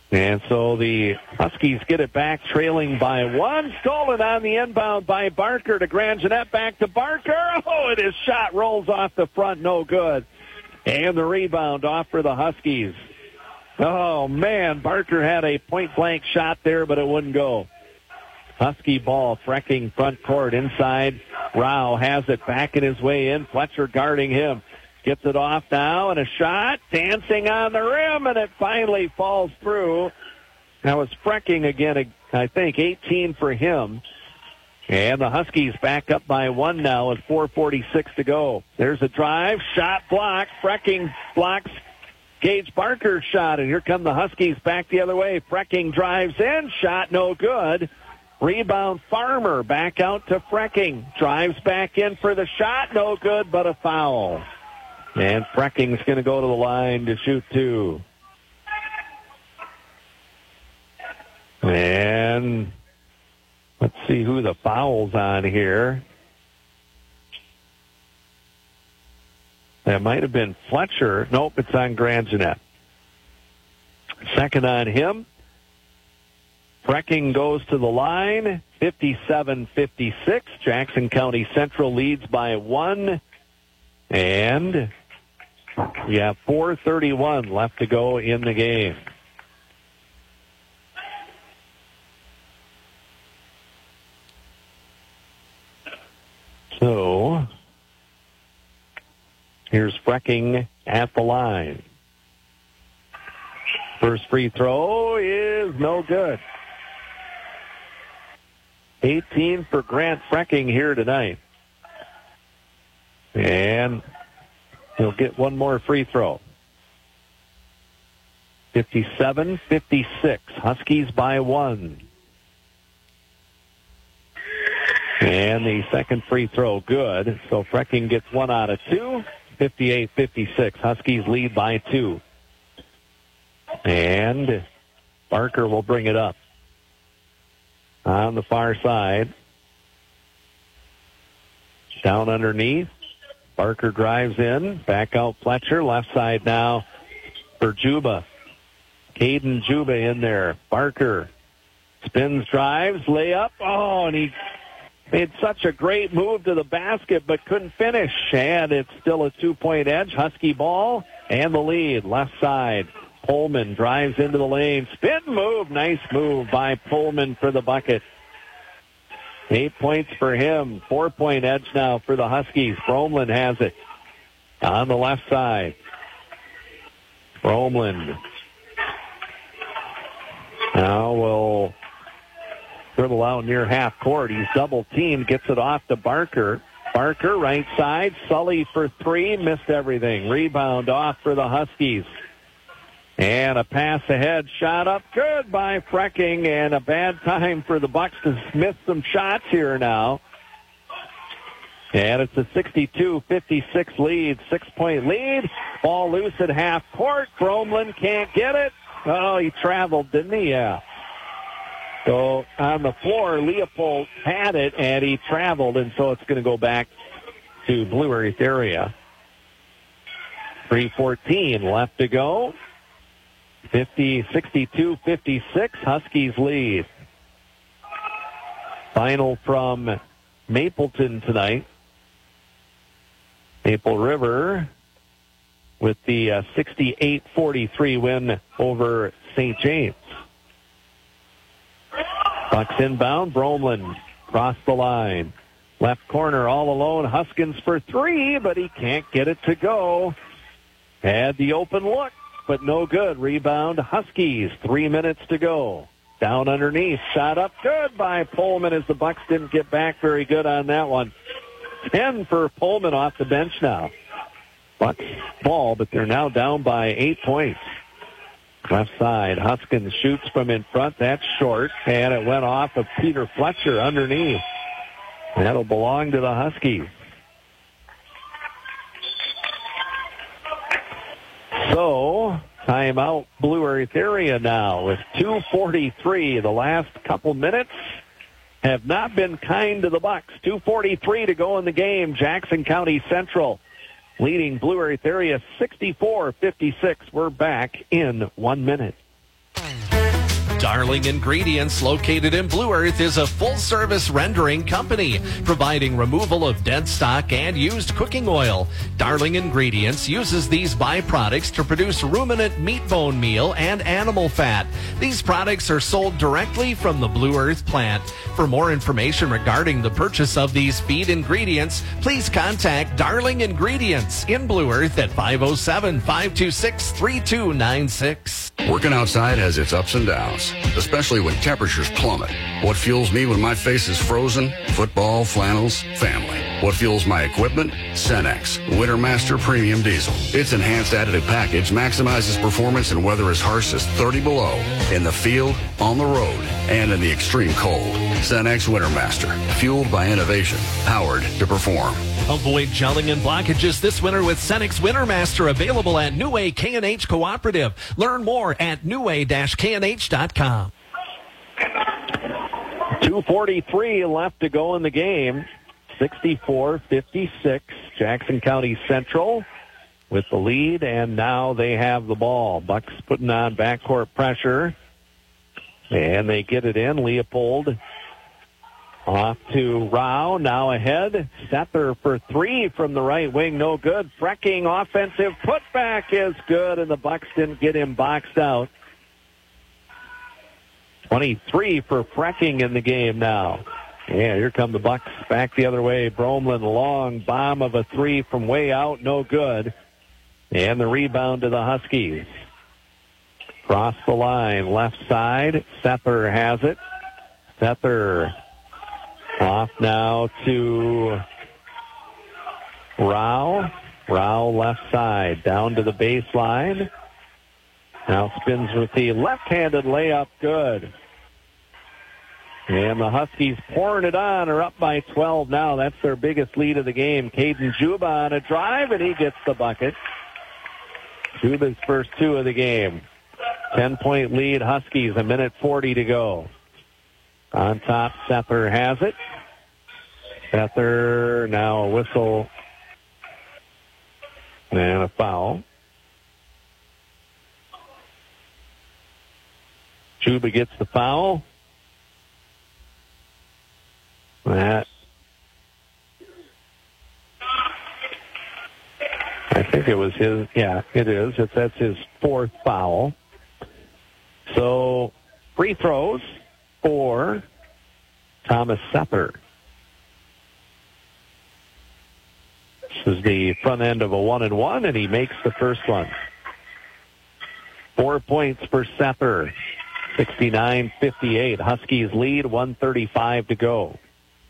And so the Huskies get it back, trailing by one. Stolen on the inbound by Barker to Grand Jeanette. Back to Barker. Oh, and his shot rolls off the front. No good. And the rebound off for the Huskies. Oh, man. Barker had a point-blank shot there, but it wouldn't go. Husky ball, Frecking front court inside. Rao has it back in his way in. Fletcher guarding him. Gets it off now, and a shot. Dancing on the rim, and it finally falls through. That was Frecking again, I think, eighteen for him. And the Huskies back up by one now with four forty-six to go. There's a drive. Shot blocked. Frecking blocks Gage Barker's shot, and here come the Huskies back the other way. Frecking drives in. Shot no good. Rebound Farmer back out to Frecking. Drives back in for the shot. No good, but a foul. And Frecking's going to go to the line to shoot two. And let's see who the foul's on here. That might have been Fletcher. Nope, it's on Grand Jeanette. Second on him. Frecking goes to the line, fifty-seven fifty-six. Jackson County Central leads by one. And we have four thirty-one left to go in the game. So, here's Frecking at the line. First free throw is no good. eighteen for Grant Frecking here tonight. And he'll get one more free throw. fifty-seven fifty-six. Huskies by one. And the second free throw, good. So Frecking gets one out of two. fifty-eight fifty-six. Huskies lead by two. And Barker will bring it up. On the far side. Down underneath. Barker drives in. Back out Fletcher. Left side now for Juba. Caden Juba in there. Barker spins, drives, layup. Oh, and he made such a great move to the basket, but couldn't finish. And it's still a two-point edge. Husky ball and the lead. Left side. Pullman drives into the lane. Spin move. Nice move by Pullman for the bucket. Eight points for him. Four-point edge now for the Huskies. Bromlin has it on the left side. Bromlin now will dribble out near half court. He's double-teamed. Gets it off to Barker. Barker, right side. Sully for three. Missed everything. Rebound off for the Huskies. And a pass ahead, shot up good by Frecking, and a bad time for the Bucks to miss some shots here now. And it's a sixty-two fifty-six lead, six-point lead. Ball loose at half court. Bromlin can't get it. Oh, he traveled, didn't he? Yeah. So on the floor, Leopold had it, and he traveled, and so it's going to go back to Blue Earth area. three fourteen left to go. fifty, sixty-two fifty-six, Huskies lead. Final from Mapleton tonight. Maple River with the uh, sixty-eight forty-three win over Saint James. Bucks inbound, Bromlin across the line. Left corner all alone, Huskins for three, but he can't get it to go. Had the open look, but no good. Rebound, Huskies. Three minutes to go. Down underneath. Shot up good by Pullman as the Bucks didn't get back very good on that one. Ten for Pullman off the bench now. Bucks ball, but they're now down by eight points. Left side. Huskins shoots from in front. That's short, and it went off of Peter Fletcher underneath. That'll belong to the Huskies. So, timeout Blue Earth area now with two forty-three. The last couple minutes have not been kind to the Bucks. two forty-three to go in the game. Jackson County Central leading Blue Earth area sixty-four fifty-six. We're back in one minute. Darling Ingredients, located in Blue Earth, is a full-service rendering company providing removal of dead stock and used cooking oil. Darling Ingredients uses these byproducts to produce ruminant meat bone meal and animal fat. These products are sold directly from the Blue Earth plant. For more information regarding the purchase of these feed ingredients, please contact Darling Ingredients in Blue Earth at five oh seven, five two six, three two nine six. Working outside has its ups and downs, especially when temperatures plummet. What fuels me when my face is frozen? Football, flannels, family. What fuels my equipment? Cenex, Wintermaster Premium Diesel. Its enhanced additive package maximizes performance in weather as harsh as thirty below, in the field, on the road, and in the extreme cold. Cenex Wintermaster, fueled by innovation, powered to perform. Avoid gelling and blockages this winter with Cenex Wintermaster, available at New Way K and H Cooperative. Learn more at new way dash k and h dot com. two forty-three left to go in the game. sixty-four fifty-six. Jackson County Central with the lead, and now they have the ball. Bucks putting on backcourt pressure, and they get it in. Leopold off to Rao, now ahead. Sether for three from the right wing, no good. Frecking offensive putback is good, and the Bucks didn't get him boxed out. twenty-three for Frecking in the game now. Yeah, here come the Bucks back the other way. Bromlin, long bomb of a three from way out, no good. And the rebound to the Huskies. Cross the line, left side. Sether has it. Sether off now to Rao. Rao left side, down to the baseline. Now spins with the left-handed layup, good. And the Huskies pouring it on, are up by twelve now. That's their biggest lead of the game. Caden Juba on a drive, and he gets the bucket. Juba's first two of the game. ten-point lead, Huskies, a minute forty to go. On top, Sether has it. Sether, now a whistle and a foul. Juba gets the foul. That, I think it was his, yeah, it is. It's, that's his fourth foul. So, free throws for Thomas Sether. This is the front end of a one and one, and he makes the first one. Four points for Sether. sixty-nine fifty-eight. Huskies lead, one thirty-five to go.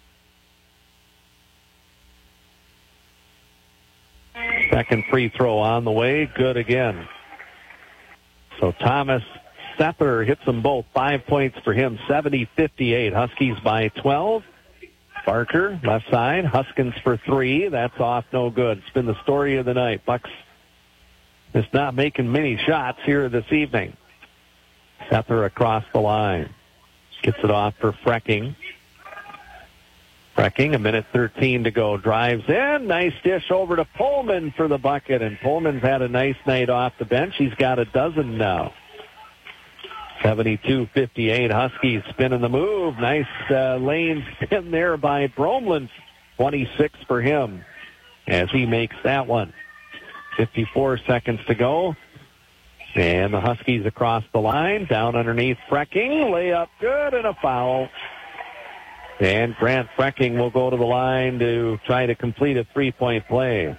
Second free throw on the way. Good again. So Thomas Sether hits them both. Five points for him. seventy fifty-eight. Huskies by twelve. Barker, left side. Huskins for three. That's off. No good. It's been the story of the night. Bucks is not making many shots here this evening. Sether across the line. Gets it off for Frecking. Frecking, a minute thirteen to go. Drives in. Nice dish over to Pullman for the bucket. And Pullman's had a nice night off the bench. He's got a dozen now. seventy-two fifty-eight. Huskies spinning the move. Nice uh, lane spin there by Bromlin. twenty-six for him as he makes that one. fifty-four seconds to go. And the Huskies across the line. Down underneath Frecking. Layup good and a foul. And Grant Frecking will go to the line to try to complete a three-point play.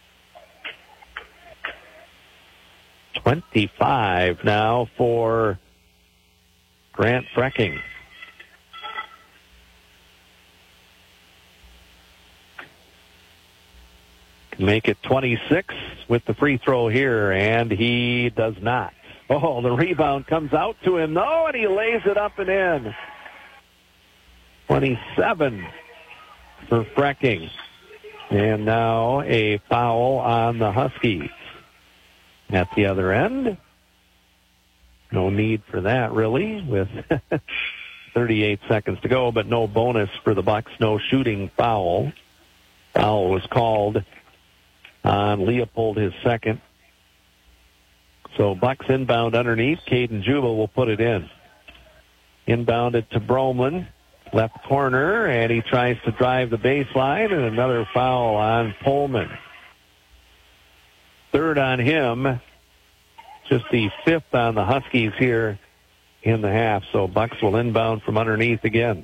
twenty-five now for Grant Frecking. Can make it twenty-six with the free throw here, and he does not. Oh, the rebound comes out to him, though, and he lays it up and in. twenty-seven for Frecking. And now a foul on the Huskies. At the other end, no need for that, really, with thirty-eight seconds to go, but no bonus for the Bucks, no shooting foul. Foul was called on Leopold, his second. So Bucks inbound underneath. Caden Juba will put it in. Inbounded to Bromlin. Left corner, and he tries to drive the baseline, and another foul on Pullman. Third on him. Just the fifth on the Huskies here in the half. So Bucks will inbound from underneath again.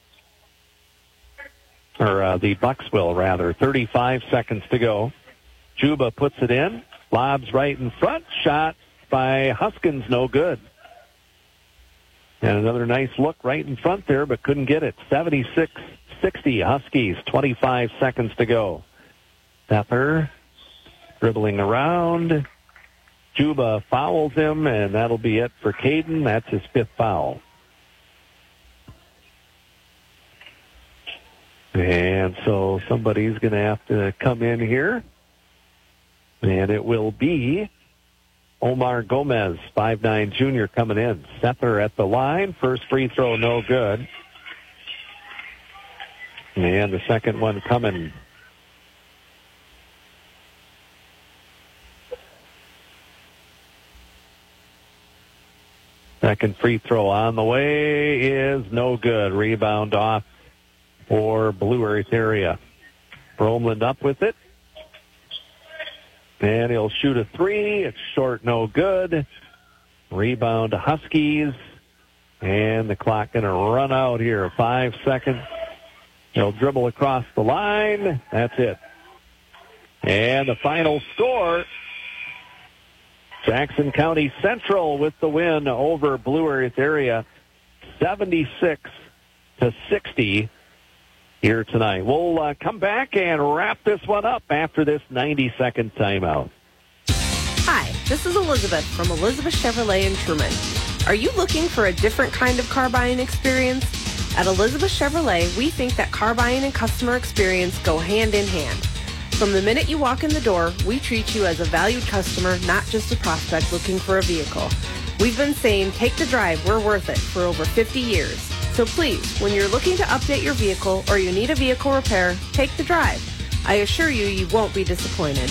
Or uh, the Bucks will, rather. thirty-five seconds to go. Juba puts it in. Lobs right in front. Shot by Huskins, no good. And another nice look right in front there, but couldn't get it. seventy-six sixty Huskies, twenty-five seconds to go. Sether dribbling around. Juba fouls him, and that'll be it for Caden. That's his fifth foul. And so somebody's going to have to come in here. And it will be Omar Gomez, five nine junior, coming in. Sether at the line. First free throw, no good. And the second one coming. Second free throw on the way is no good. Rebound off for Blue Earth area. Bromland up with it. And he'll shoot a three. It's short, no good. Rebound to Huskies. And the clock going to run out here. Five seconds. He'll dribble across the line. That's it. And the final score, Jackson County Central with the win over Blue Earth area, seventy-six to sixty here tonight. We'll uh, come back and wrap this one up after this ninety-second timeout. Hi, this is Elizabeth from Elizabeth Chevrolet in Truman. Are you looking for a different kind of car buying experience? At Elizabeth Chevrolet, we think that car buying and customer experience go hand in hand. From the minute you walk in the door, we treat you as a valued customer, not just a prospect looking for a vehicle. We've been saying, take the drive, we're worth it, for over fifty years. So please, when you're looking to update your vehicle or you need a vehicle repair, take the drive. I assure you, you won't be disappointed.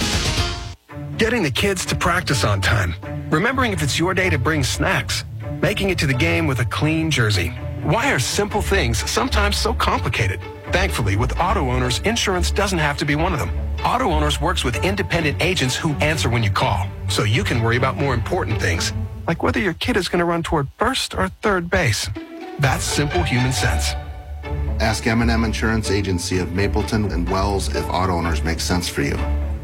Getting the kids to practice on time. Remembering if it's your day to bring snacks. Making it to the game with a clean jersey. Why are simple things sometimes so complicated? Thankfully, with Auto Owners, insurance doesn't have to be one of them. Auto Owners works with independent agents who answer when you call, so you can worry about more important things, like whether your kid is going to run toward first or third base. That's simple human sense. Ask M and M Insurance Agency of Mapleton and Wells if Auto Owners makes sense for you.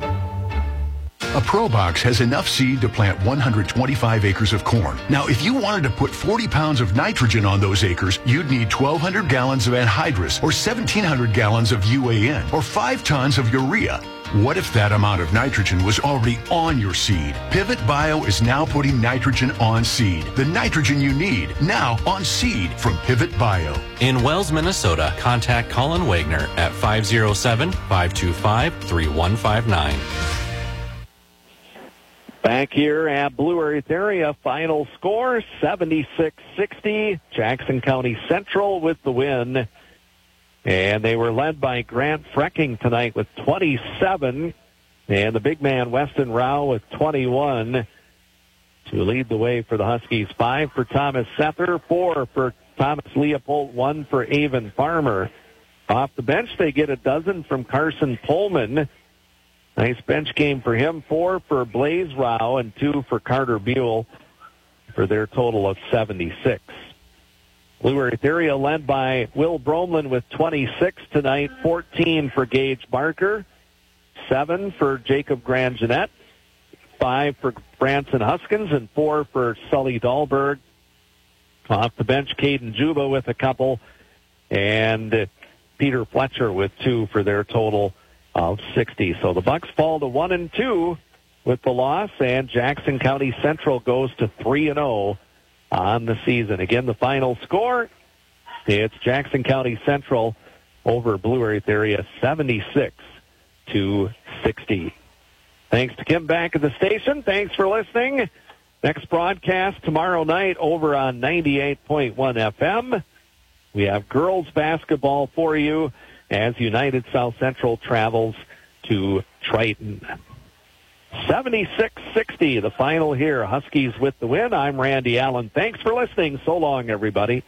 A Pro Box has enough seed to plant one hundred twenty-five acres of corn. Now, if you wanted to put forty pounds of nitrogen on those acres, you'd need twelve hundred gallons of anhydrous, or seventeen hundred gallons of U A N, or five tons of urea. What if that amount of nitrogen was already on your seed? Pivot Bio is now putting nitrogen on seed. The nitrogen you need, now on seed from Pivot Bio. In Wells, Minnesota, contact Colin Wagner at five oh seven, five two five, three one five nine. Back here at Blue Earth area, final score seventy-six sixty. Jackson County Central with the win. And they were led by Grant Frecking tonight with twenty-seven. And the big man, Weston Rao, with twenty-one to lead the way for the Huskies. Five for Thomas Sether, four for Thomas Leopold, one for Avon Farmer. Off the bench, they get a dozen from Carson Pullman. Nice bench game for him. Four for Blaze Rao and two for Carter Buell for their total of seventy-six. Blue Earth area led by Will Bromlin with twenty-six tonight, fourteen for Gage Barker, seven for Jacob Grangenet, five for Branson Huskins, and four for Sully Dahlberg. Off the bench, Caden Juba with a couple, and Peter Fletcher with two for their total of sixty. So the Bucks fall to one and two with the loss, and Jackson County Central goes to three and zero on the season. Again, the final score: it's Jackson County Central over Blue Earth area, seventy-six to sixty. Thanks to Kim back at the station. Thanks for listening. Next broadcast tomorrow night over on ninety-eight point one F M. We have girls basketball for you as United South Central travels to Triton. seventy-six sixty, the final here. Huskies with the win. I'm Randy Allen. Thanks for listening. So long, everybody.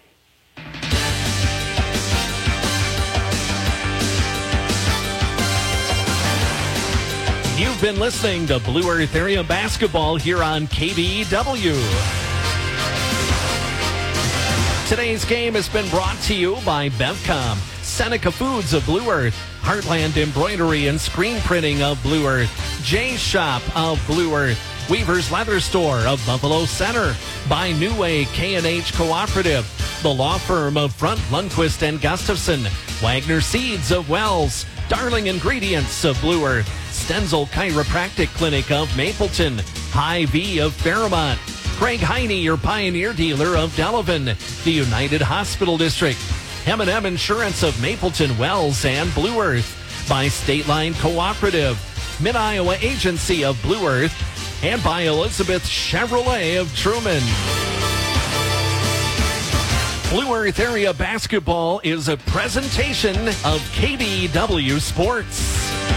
You've been listening to Blue Earth Area Basketball here on K B E W. Today's game has been brought to you by Bevcom, Seneca Foods of Blue Earth, Heartland Embroidery and Screen Printing of Blue Earth, Jay's Shop of Blue Earth, Weaver's Leather Store of Buffalo Center, by New Way K and H Cooperative, the law firm of Front Lundquist and Gustafson, Wagner Seeds of Wells, Darling Ingredients of Blue Earth, Stenzel Chiropractic Clinic of Mapleton, Hy-Vee of Fairmont, Craig Heine, your Pioneer dealer of Delavan, the United Hospital District, M and M Insurance of Mapleton, Wells, and Blue Earth, by State Line Cooperative, Mid-Iowa Agency of Blue Earth, and by Elizabeth Chevrolet of Truman. Blue Earth Area Basketball is a presentation of K B E W Sports.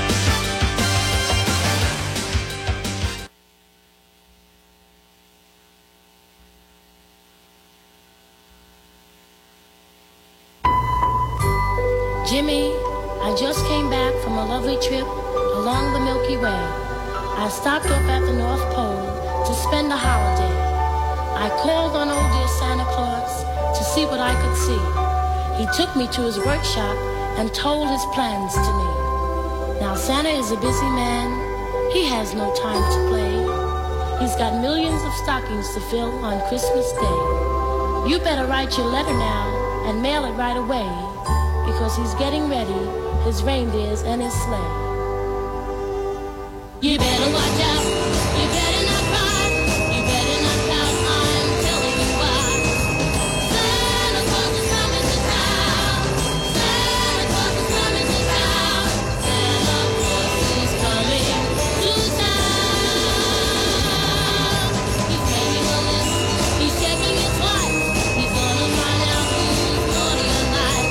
Jimmy, I just came back from a lovely trip along the Milky Way. I stopped off at the North Pole to spend the holiday. I called on old dear Santa Claus to see what I could see. He took me to his workshop and told his plans to me. Now Santa is a busy man. He has no time to play. He's got millions of stockings to fill on Christmas Day. You better write your letter now and mail it right away, because he's getting ready, his reindeers and his sleigh. You better watch out, you better not cry, you better not pout, I'm telling you why. Santa Claus is coming to town, Santa Claus is coming to town, Santa Claus is coming to town. He's making a list, he's checking it twice, he's gonna find out who's naughty or nice.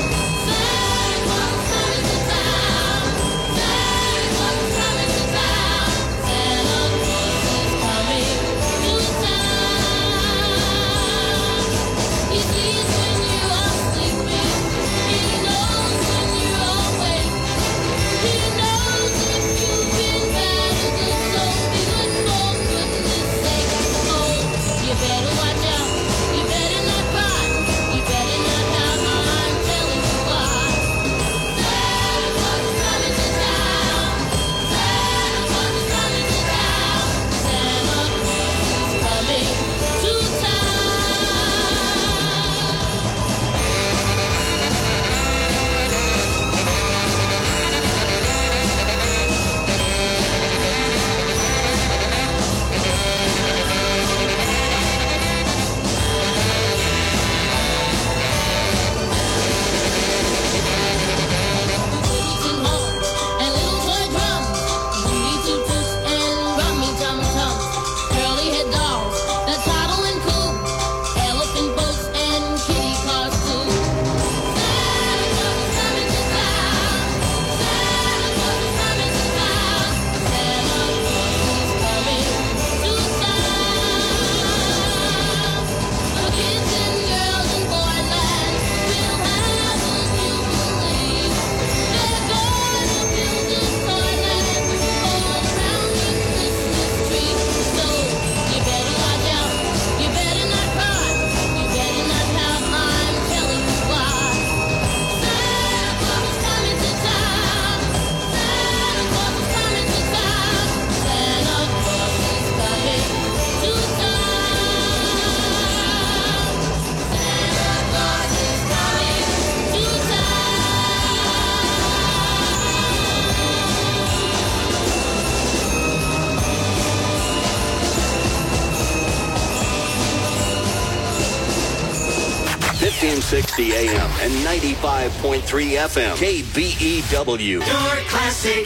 fifteen sixty A M and ninety-five point three F M. K B E W. Your classic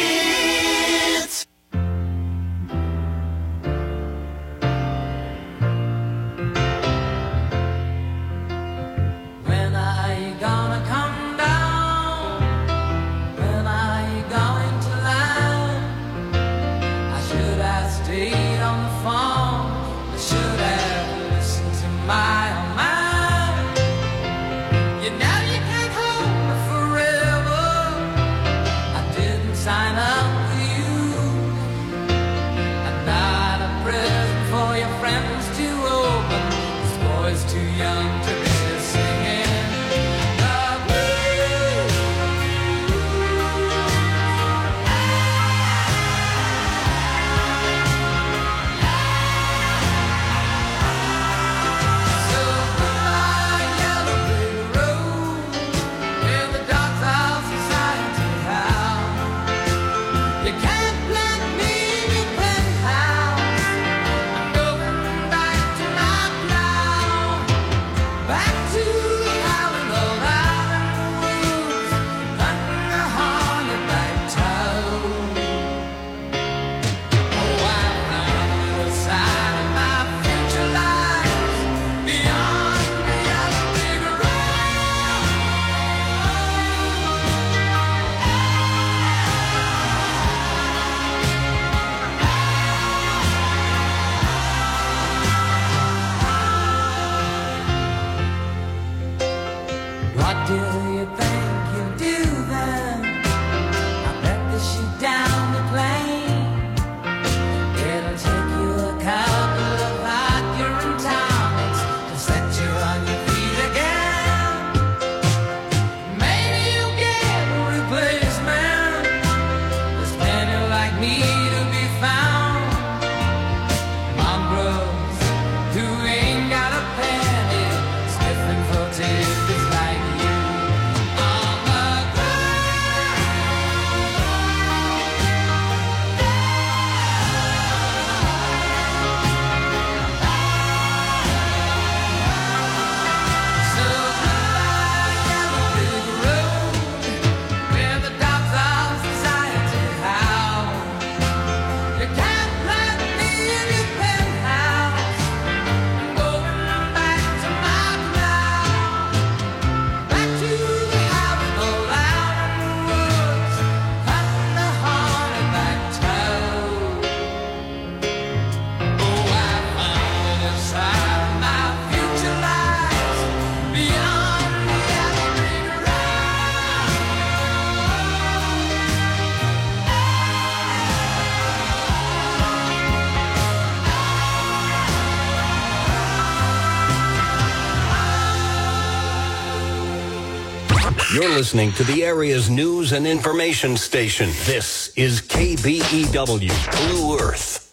hits. When are you gonna come down? When are you going to land? I stayed on the phone. I should have listened to my own mind. You know you can't hold me forever. I didn't sign up with you. I'm not a present for your friends to open. This boy's too young to be singing. What do you think you do then? I bet that she down the plane. It'll take you a couple of hot urine tonics to set you on your feet again. Maybe you'll get a replacement. There's plenty like me to be found. Mongrels who ain't got a penny, sniffing for tips like you. On the You're listening to the area's news and information station. This is K B E W, Blue Earth.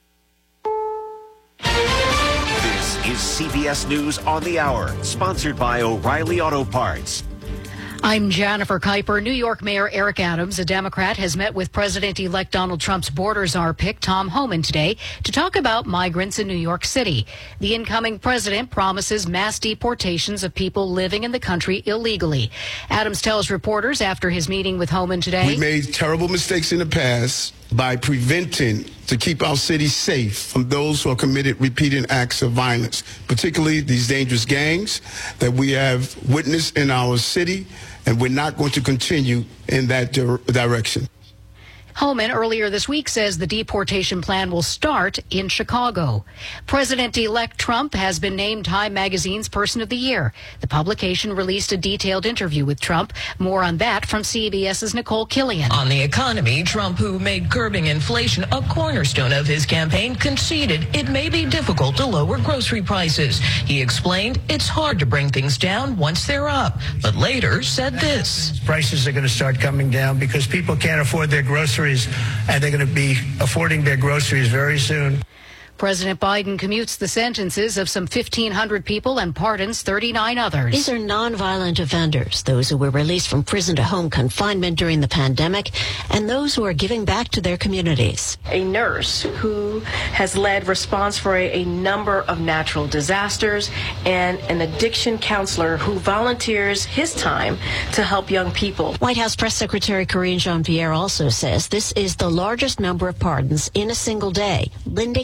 This is C B S News on the Hour, sponsored by O'Reilly Auto Parts. I'm Jennifer Kuiper. New York Mayor Eric Adams, a Democrat, has met with President-elect Donald Trump's border czar pick, Tom Homan, today to talk about migrants in New York City. The incoming president promises mass deportations of people living in the country illegally. Adams tells reporters after his meeting with Homan today, we made terrible mistakes in the past by preventing to keep our city safe from those who have committed repeated acts of violence, particularly these dangerous gangs that we have witnessed in our city, and we're not going to continue in that dir- direction. Homan earlier this week says the deportation plan will start in Chicago. President-elect Trump has been named Time Magazine's Person of the Year. The publication released a detailed interview with Trump. More on that from CBS's Nicole Killian. On the economy, Trump, who made curbing inflation a cornerstone of his campaign, conceded it may be difficult to lower grocery prices. He explained it's hard to bring things down once they're up, but later said this. Prices are going to start coming down because people can't afford their groceries, and they're going to be affording their groceries very soon. President Biden commutes the sentences of some fifteen hundred people and pardons thirty-nine others. These are nonviolent offenders, those who were released from prison to home confinement during the pandemic, and those who are giving back to their communities. A nurse who has led response for a, a number of natural disasters, and an addiction counselor who volunteers his time to help young people. White House Press Secretary Karine Jean-Pierre also says this is the largest number of pardons in a single day. Linda Kenyon,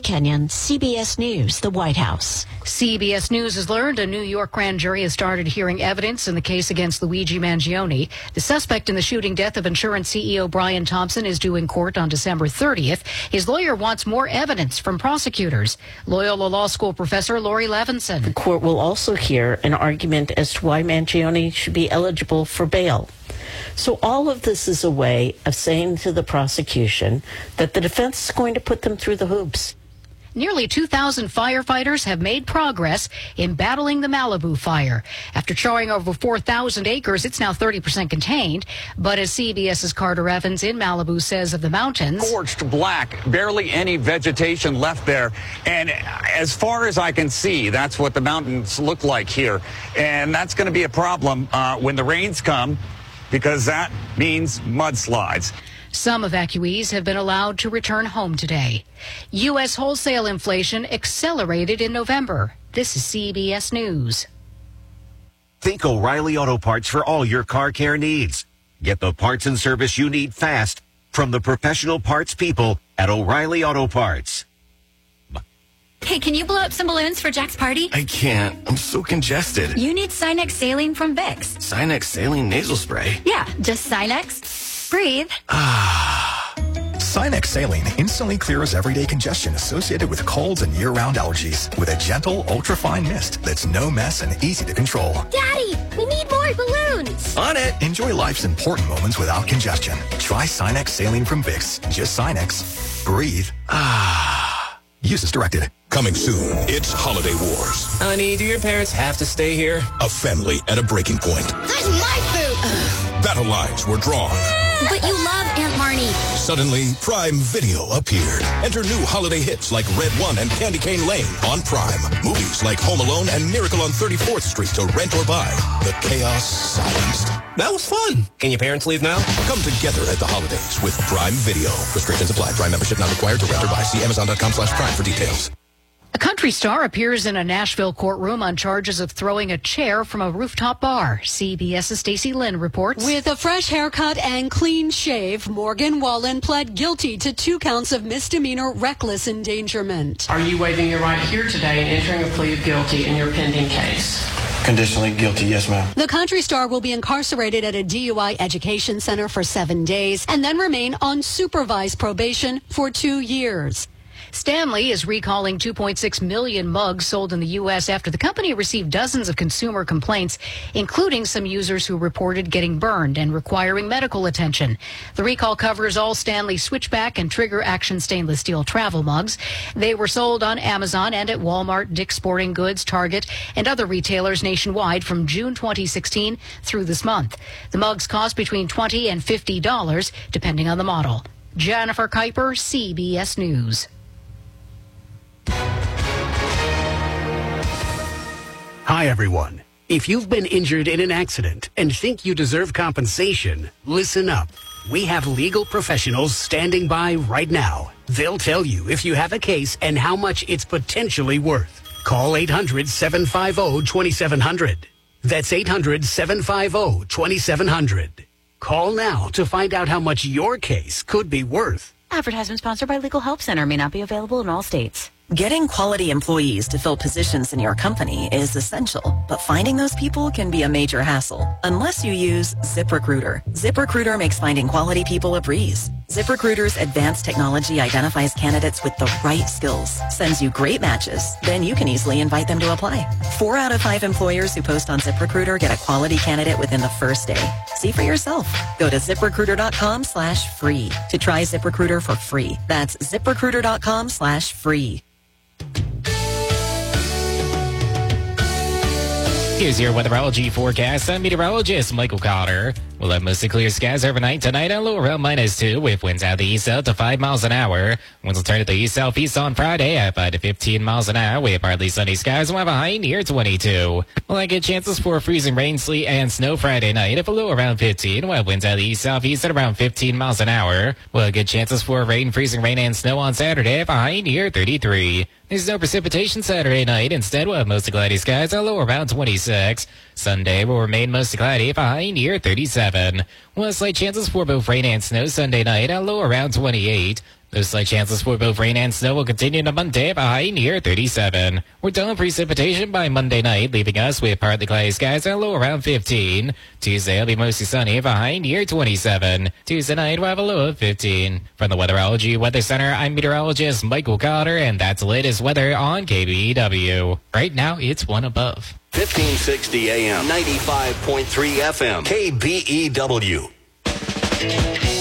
on C B S News, the White House. C B S News has learned a New York grand jury has started hearing evidence in the case against Luigi Mangione. The suspect in the shooting death of insurance C E O Brian Thompson is due in court on December thirtieth. His lawyer wants more evidence from prosecutors. Loyola Law School professor Lori Levinson. The court will also hear an argument as to why Mangione should be eligible for bail. So all of this is a way of saying to the prosecution that the defense is going to put them through the hoops. Nearly two thousand firefighters have made progress in battling the Malibu fire. After charring over four thousand acres, it's now thirty percent contained. But as CBS's Carter Evans in Malibu says of the mountains, scorched black, barely any vegetation left there. And as far as I can see, that's what the mountains look like here. And that's going to be a problem uh, when the rains come, because that means mudslides. some evacuees have been allowed to return home today. U S wholesale inflation accelerated in November. This is C B S News. Think O'Reilly Auto Parts for all your car care needs. Get the parts and service you need fast from the professional parts people at O'Reilly Auto Parts. Hey, can you blow up some balloons for Jack's party? I can't. I'm so congested. You need Sinex Saline from Vicks. Sinex Saline Nasal Spray? Yeah, just Sinex. Breathe. Ah. Sinex Saline instantly clears everyday congestion associated with colds and year-round allergies with a gentle, ultra-fine mist that's no mess and easy to control. Daddy, we need more balloons. On it! Enjoy life's important moments without congestion. Try Sinex Saline from Vicks. Just Sinex. Breathe. Ah. Use as directed. Coming soon, it's Holiday Wars. Honey, do your parents have to stay here? A family at a breaking point. That's my food. Battle lines were drawn. But you love Aunt Marnie. Suddenly, Prime Video appeared. Enter new holiday hits like Red One and Candy Cane Lane on Prime. Movies like Home Alone and Miracle on thirty-fourth Street to rent or buy. The chaos silenced. That was fun. Can your parents leave now? Come together at the holidays with Prime Video. Restrictions apply. Prime membership not required to rent or buy. See Amazon.com slash Prime for details. A country star appears in a Nashville courtroom on charges of throwing a chair from a rooftop bar. CBS's Stacey Lynn reports. With a fresh haircut and clean shave, Morgan Wallen pled guilty to two counts of misdemeanor reckless endangerment. Are you waiving your right here today and entering a plea of guilty in your pending case? Conditionally guilty, yes, ma'am. The country star will be incarcerated at a D U I education center for seven days and then remain on supervised probation for two years. Stanley is recalling two point six million mugs sold in the U S after the company received dozens of consumer complaints, including some users who reported getting burned and requiring medical attention. The recall covers all Stanley Switchback and Trigger Action stainless steel travel mugs. They were sold on Amazon and at Walmart, Dick's Sporting Goods, Target, and other retailers nationwide from June twenty sixteen through this month. The mugs cost between twenty dollars and fifty dollars, depending on the model. Jennifer Kuiper, C B S News. Hi, everyone. If you've been injured in an accident and think you deserve compensation, listen up. We have legal professionals standing by right now. They'll tell you if you have a case and how much it's potentially worth. Call eight hundred, seven five zero, two seven zero zero. That's eight hundred, seven five zero, two seven zero zero. Call now to find out how much your case could be worth. Advertisement sponsored by Legal Help Center. May not be available in all states. Getting quality employees to fill positions in your company is essential, but finding those people can be a major hassle unless you use ZipRecruiter. ZipRecruiter makes finding quality people a breeze. ZipRecruiter's advanced technology identifies candidates with the right skills, sends you great matches, then you can easily invite them to apply. Four out of five employers who post on ZipRecruiter get a quality candidate within the first day. See for yourself. Go to ZipRecruiter.com slash free to try ZipRecruiter for free. That's ZipRecruiter.com slash free. Here's your weatherology forecast. I'm meteorologist Michael Cotter. We'll have mostly clear skies overnight tonight and low around minus two with winds out the east out to five miles an hour. Winds will turn to the east southeast on Friday at five to fifteen miles an hour with partly sunny skies. We'll have a high near twenty-two. We'll have good chances for freezing rain, sleet, and snow Friday night at a low around fifteen. We'll have winds out of the east southeast at around fifteen miles an hour. We'll have good chances for rain, freezing rain, and snow on Saturday at a high near thirty-three. There's no precipitation Saturday night. Instead, we'll have mostly cloudy skies at a low around twenty-six. Sunday will remain mostly cloudy at a high near thirty-seven. We'll have slight chances for both rain and snow Sunday night at a low around twenty-eight. Those slight chances for both rain and snow will continue on Monday by a high near thirty-seven. We're done with precipitation by Monday night, leaving us with partly cloudy skies and a low around fifteen. Tuesday will be mostly sunny by a high near twenty-seven. Tuesday night we'll have a low of fifteen. From the Weatherology Weather Center, I'm meteorologist Michael Cotter, and that's the latest weather on K B E W. Right now, it's one above. fifteen sixty A M, ninety-five point three F M, K B E W.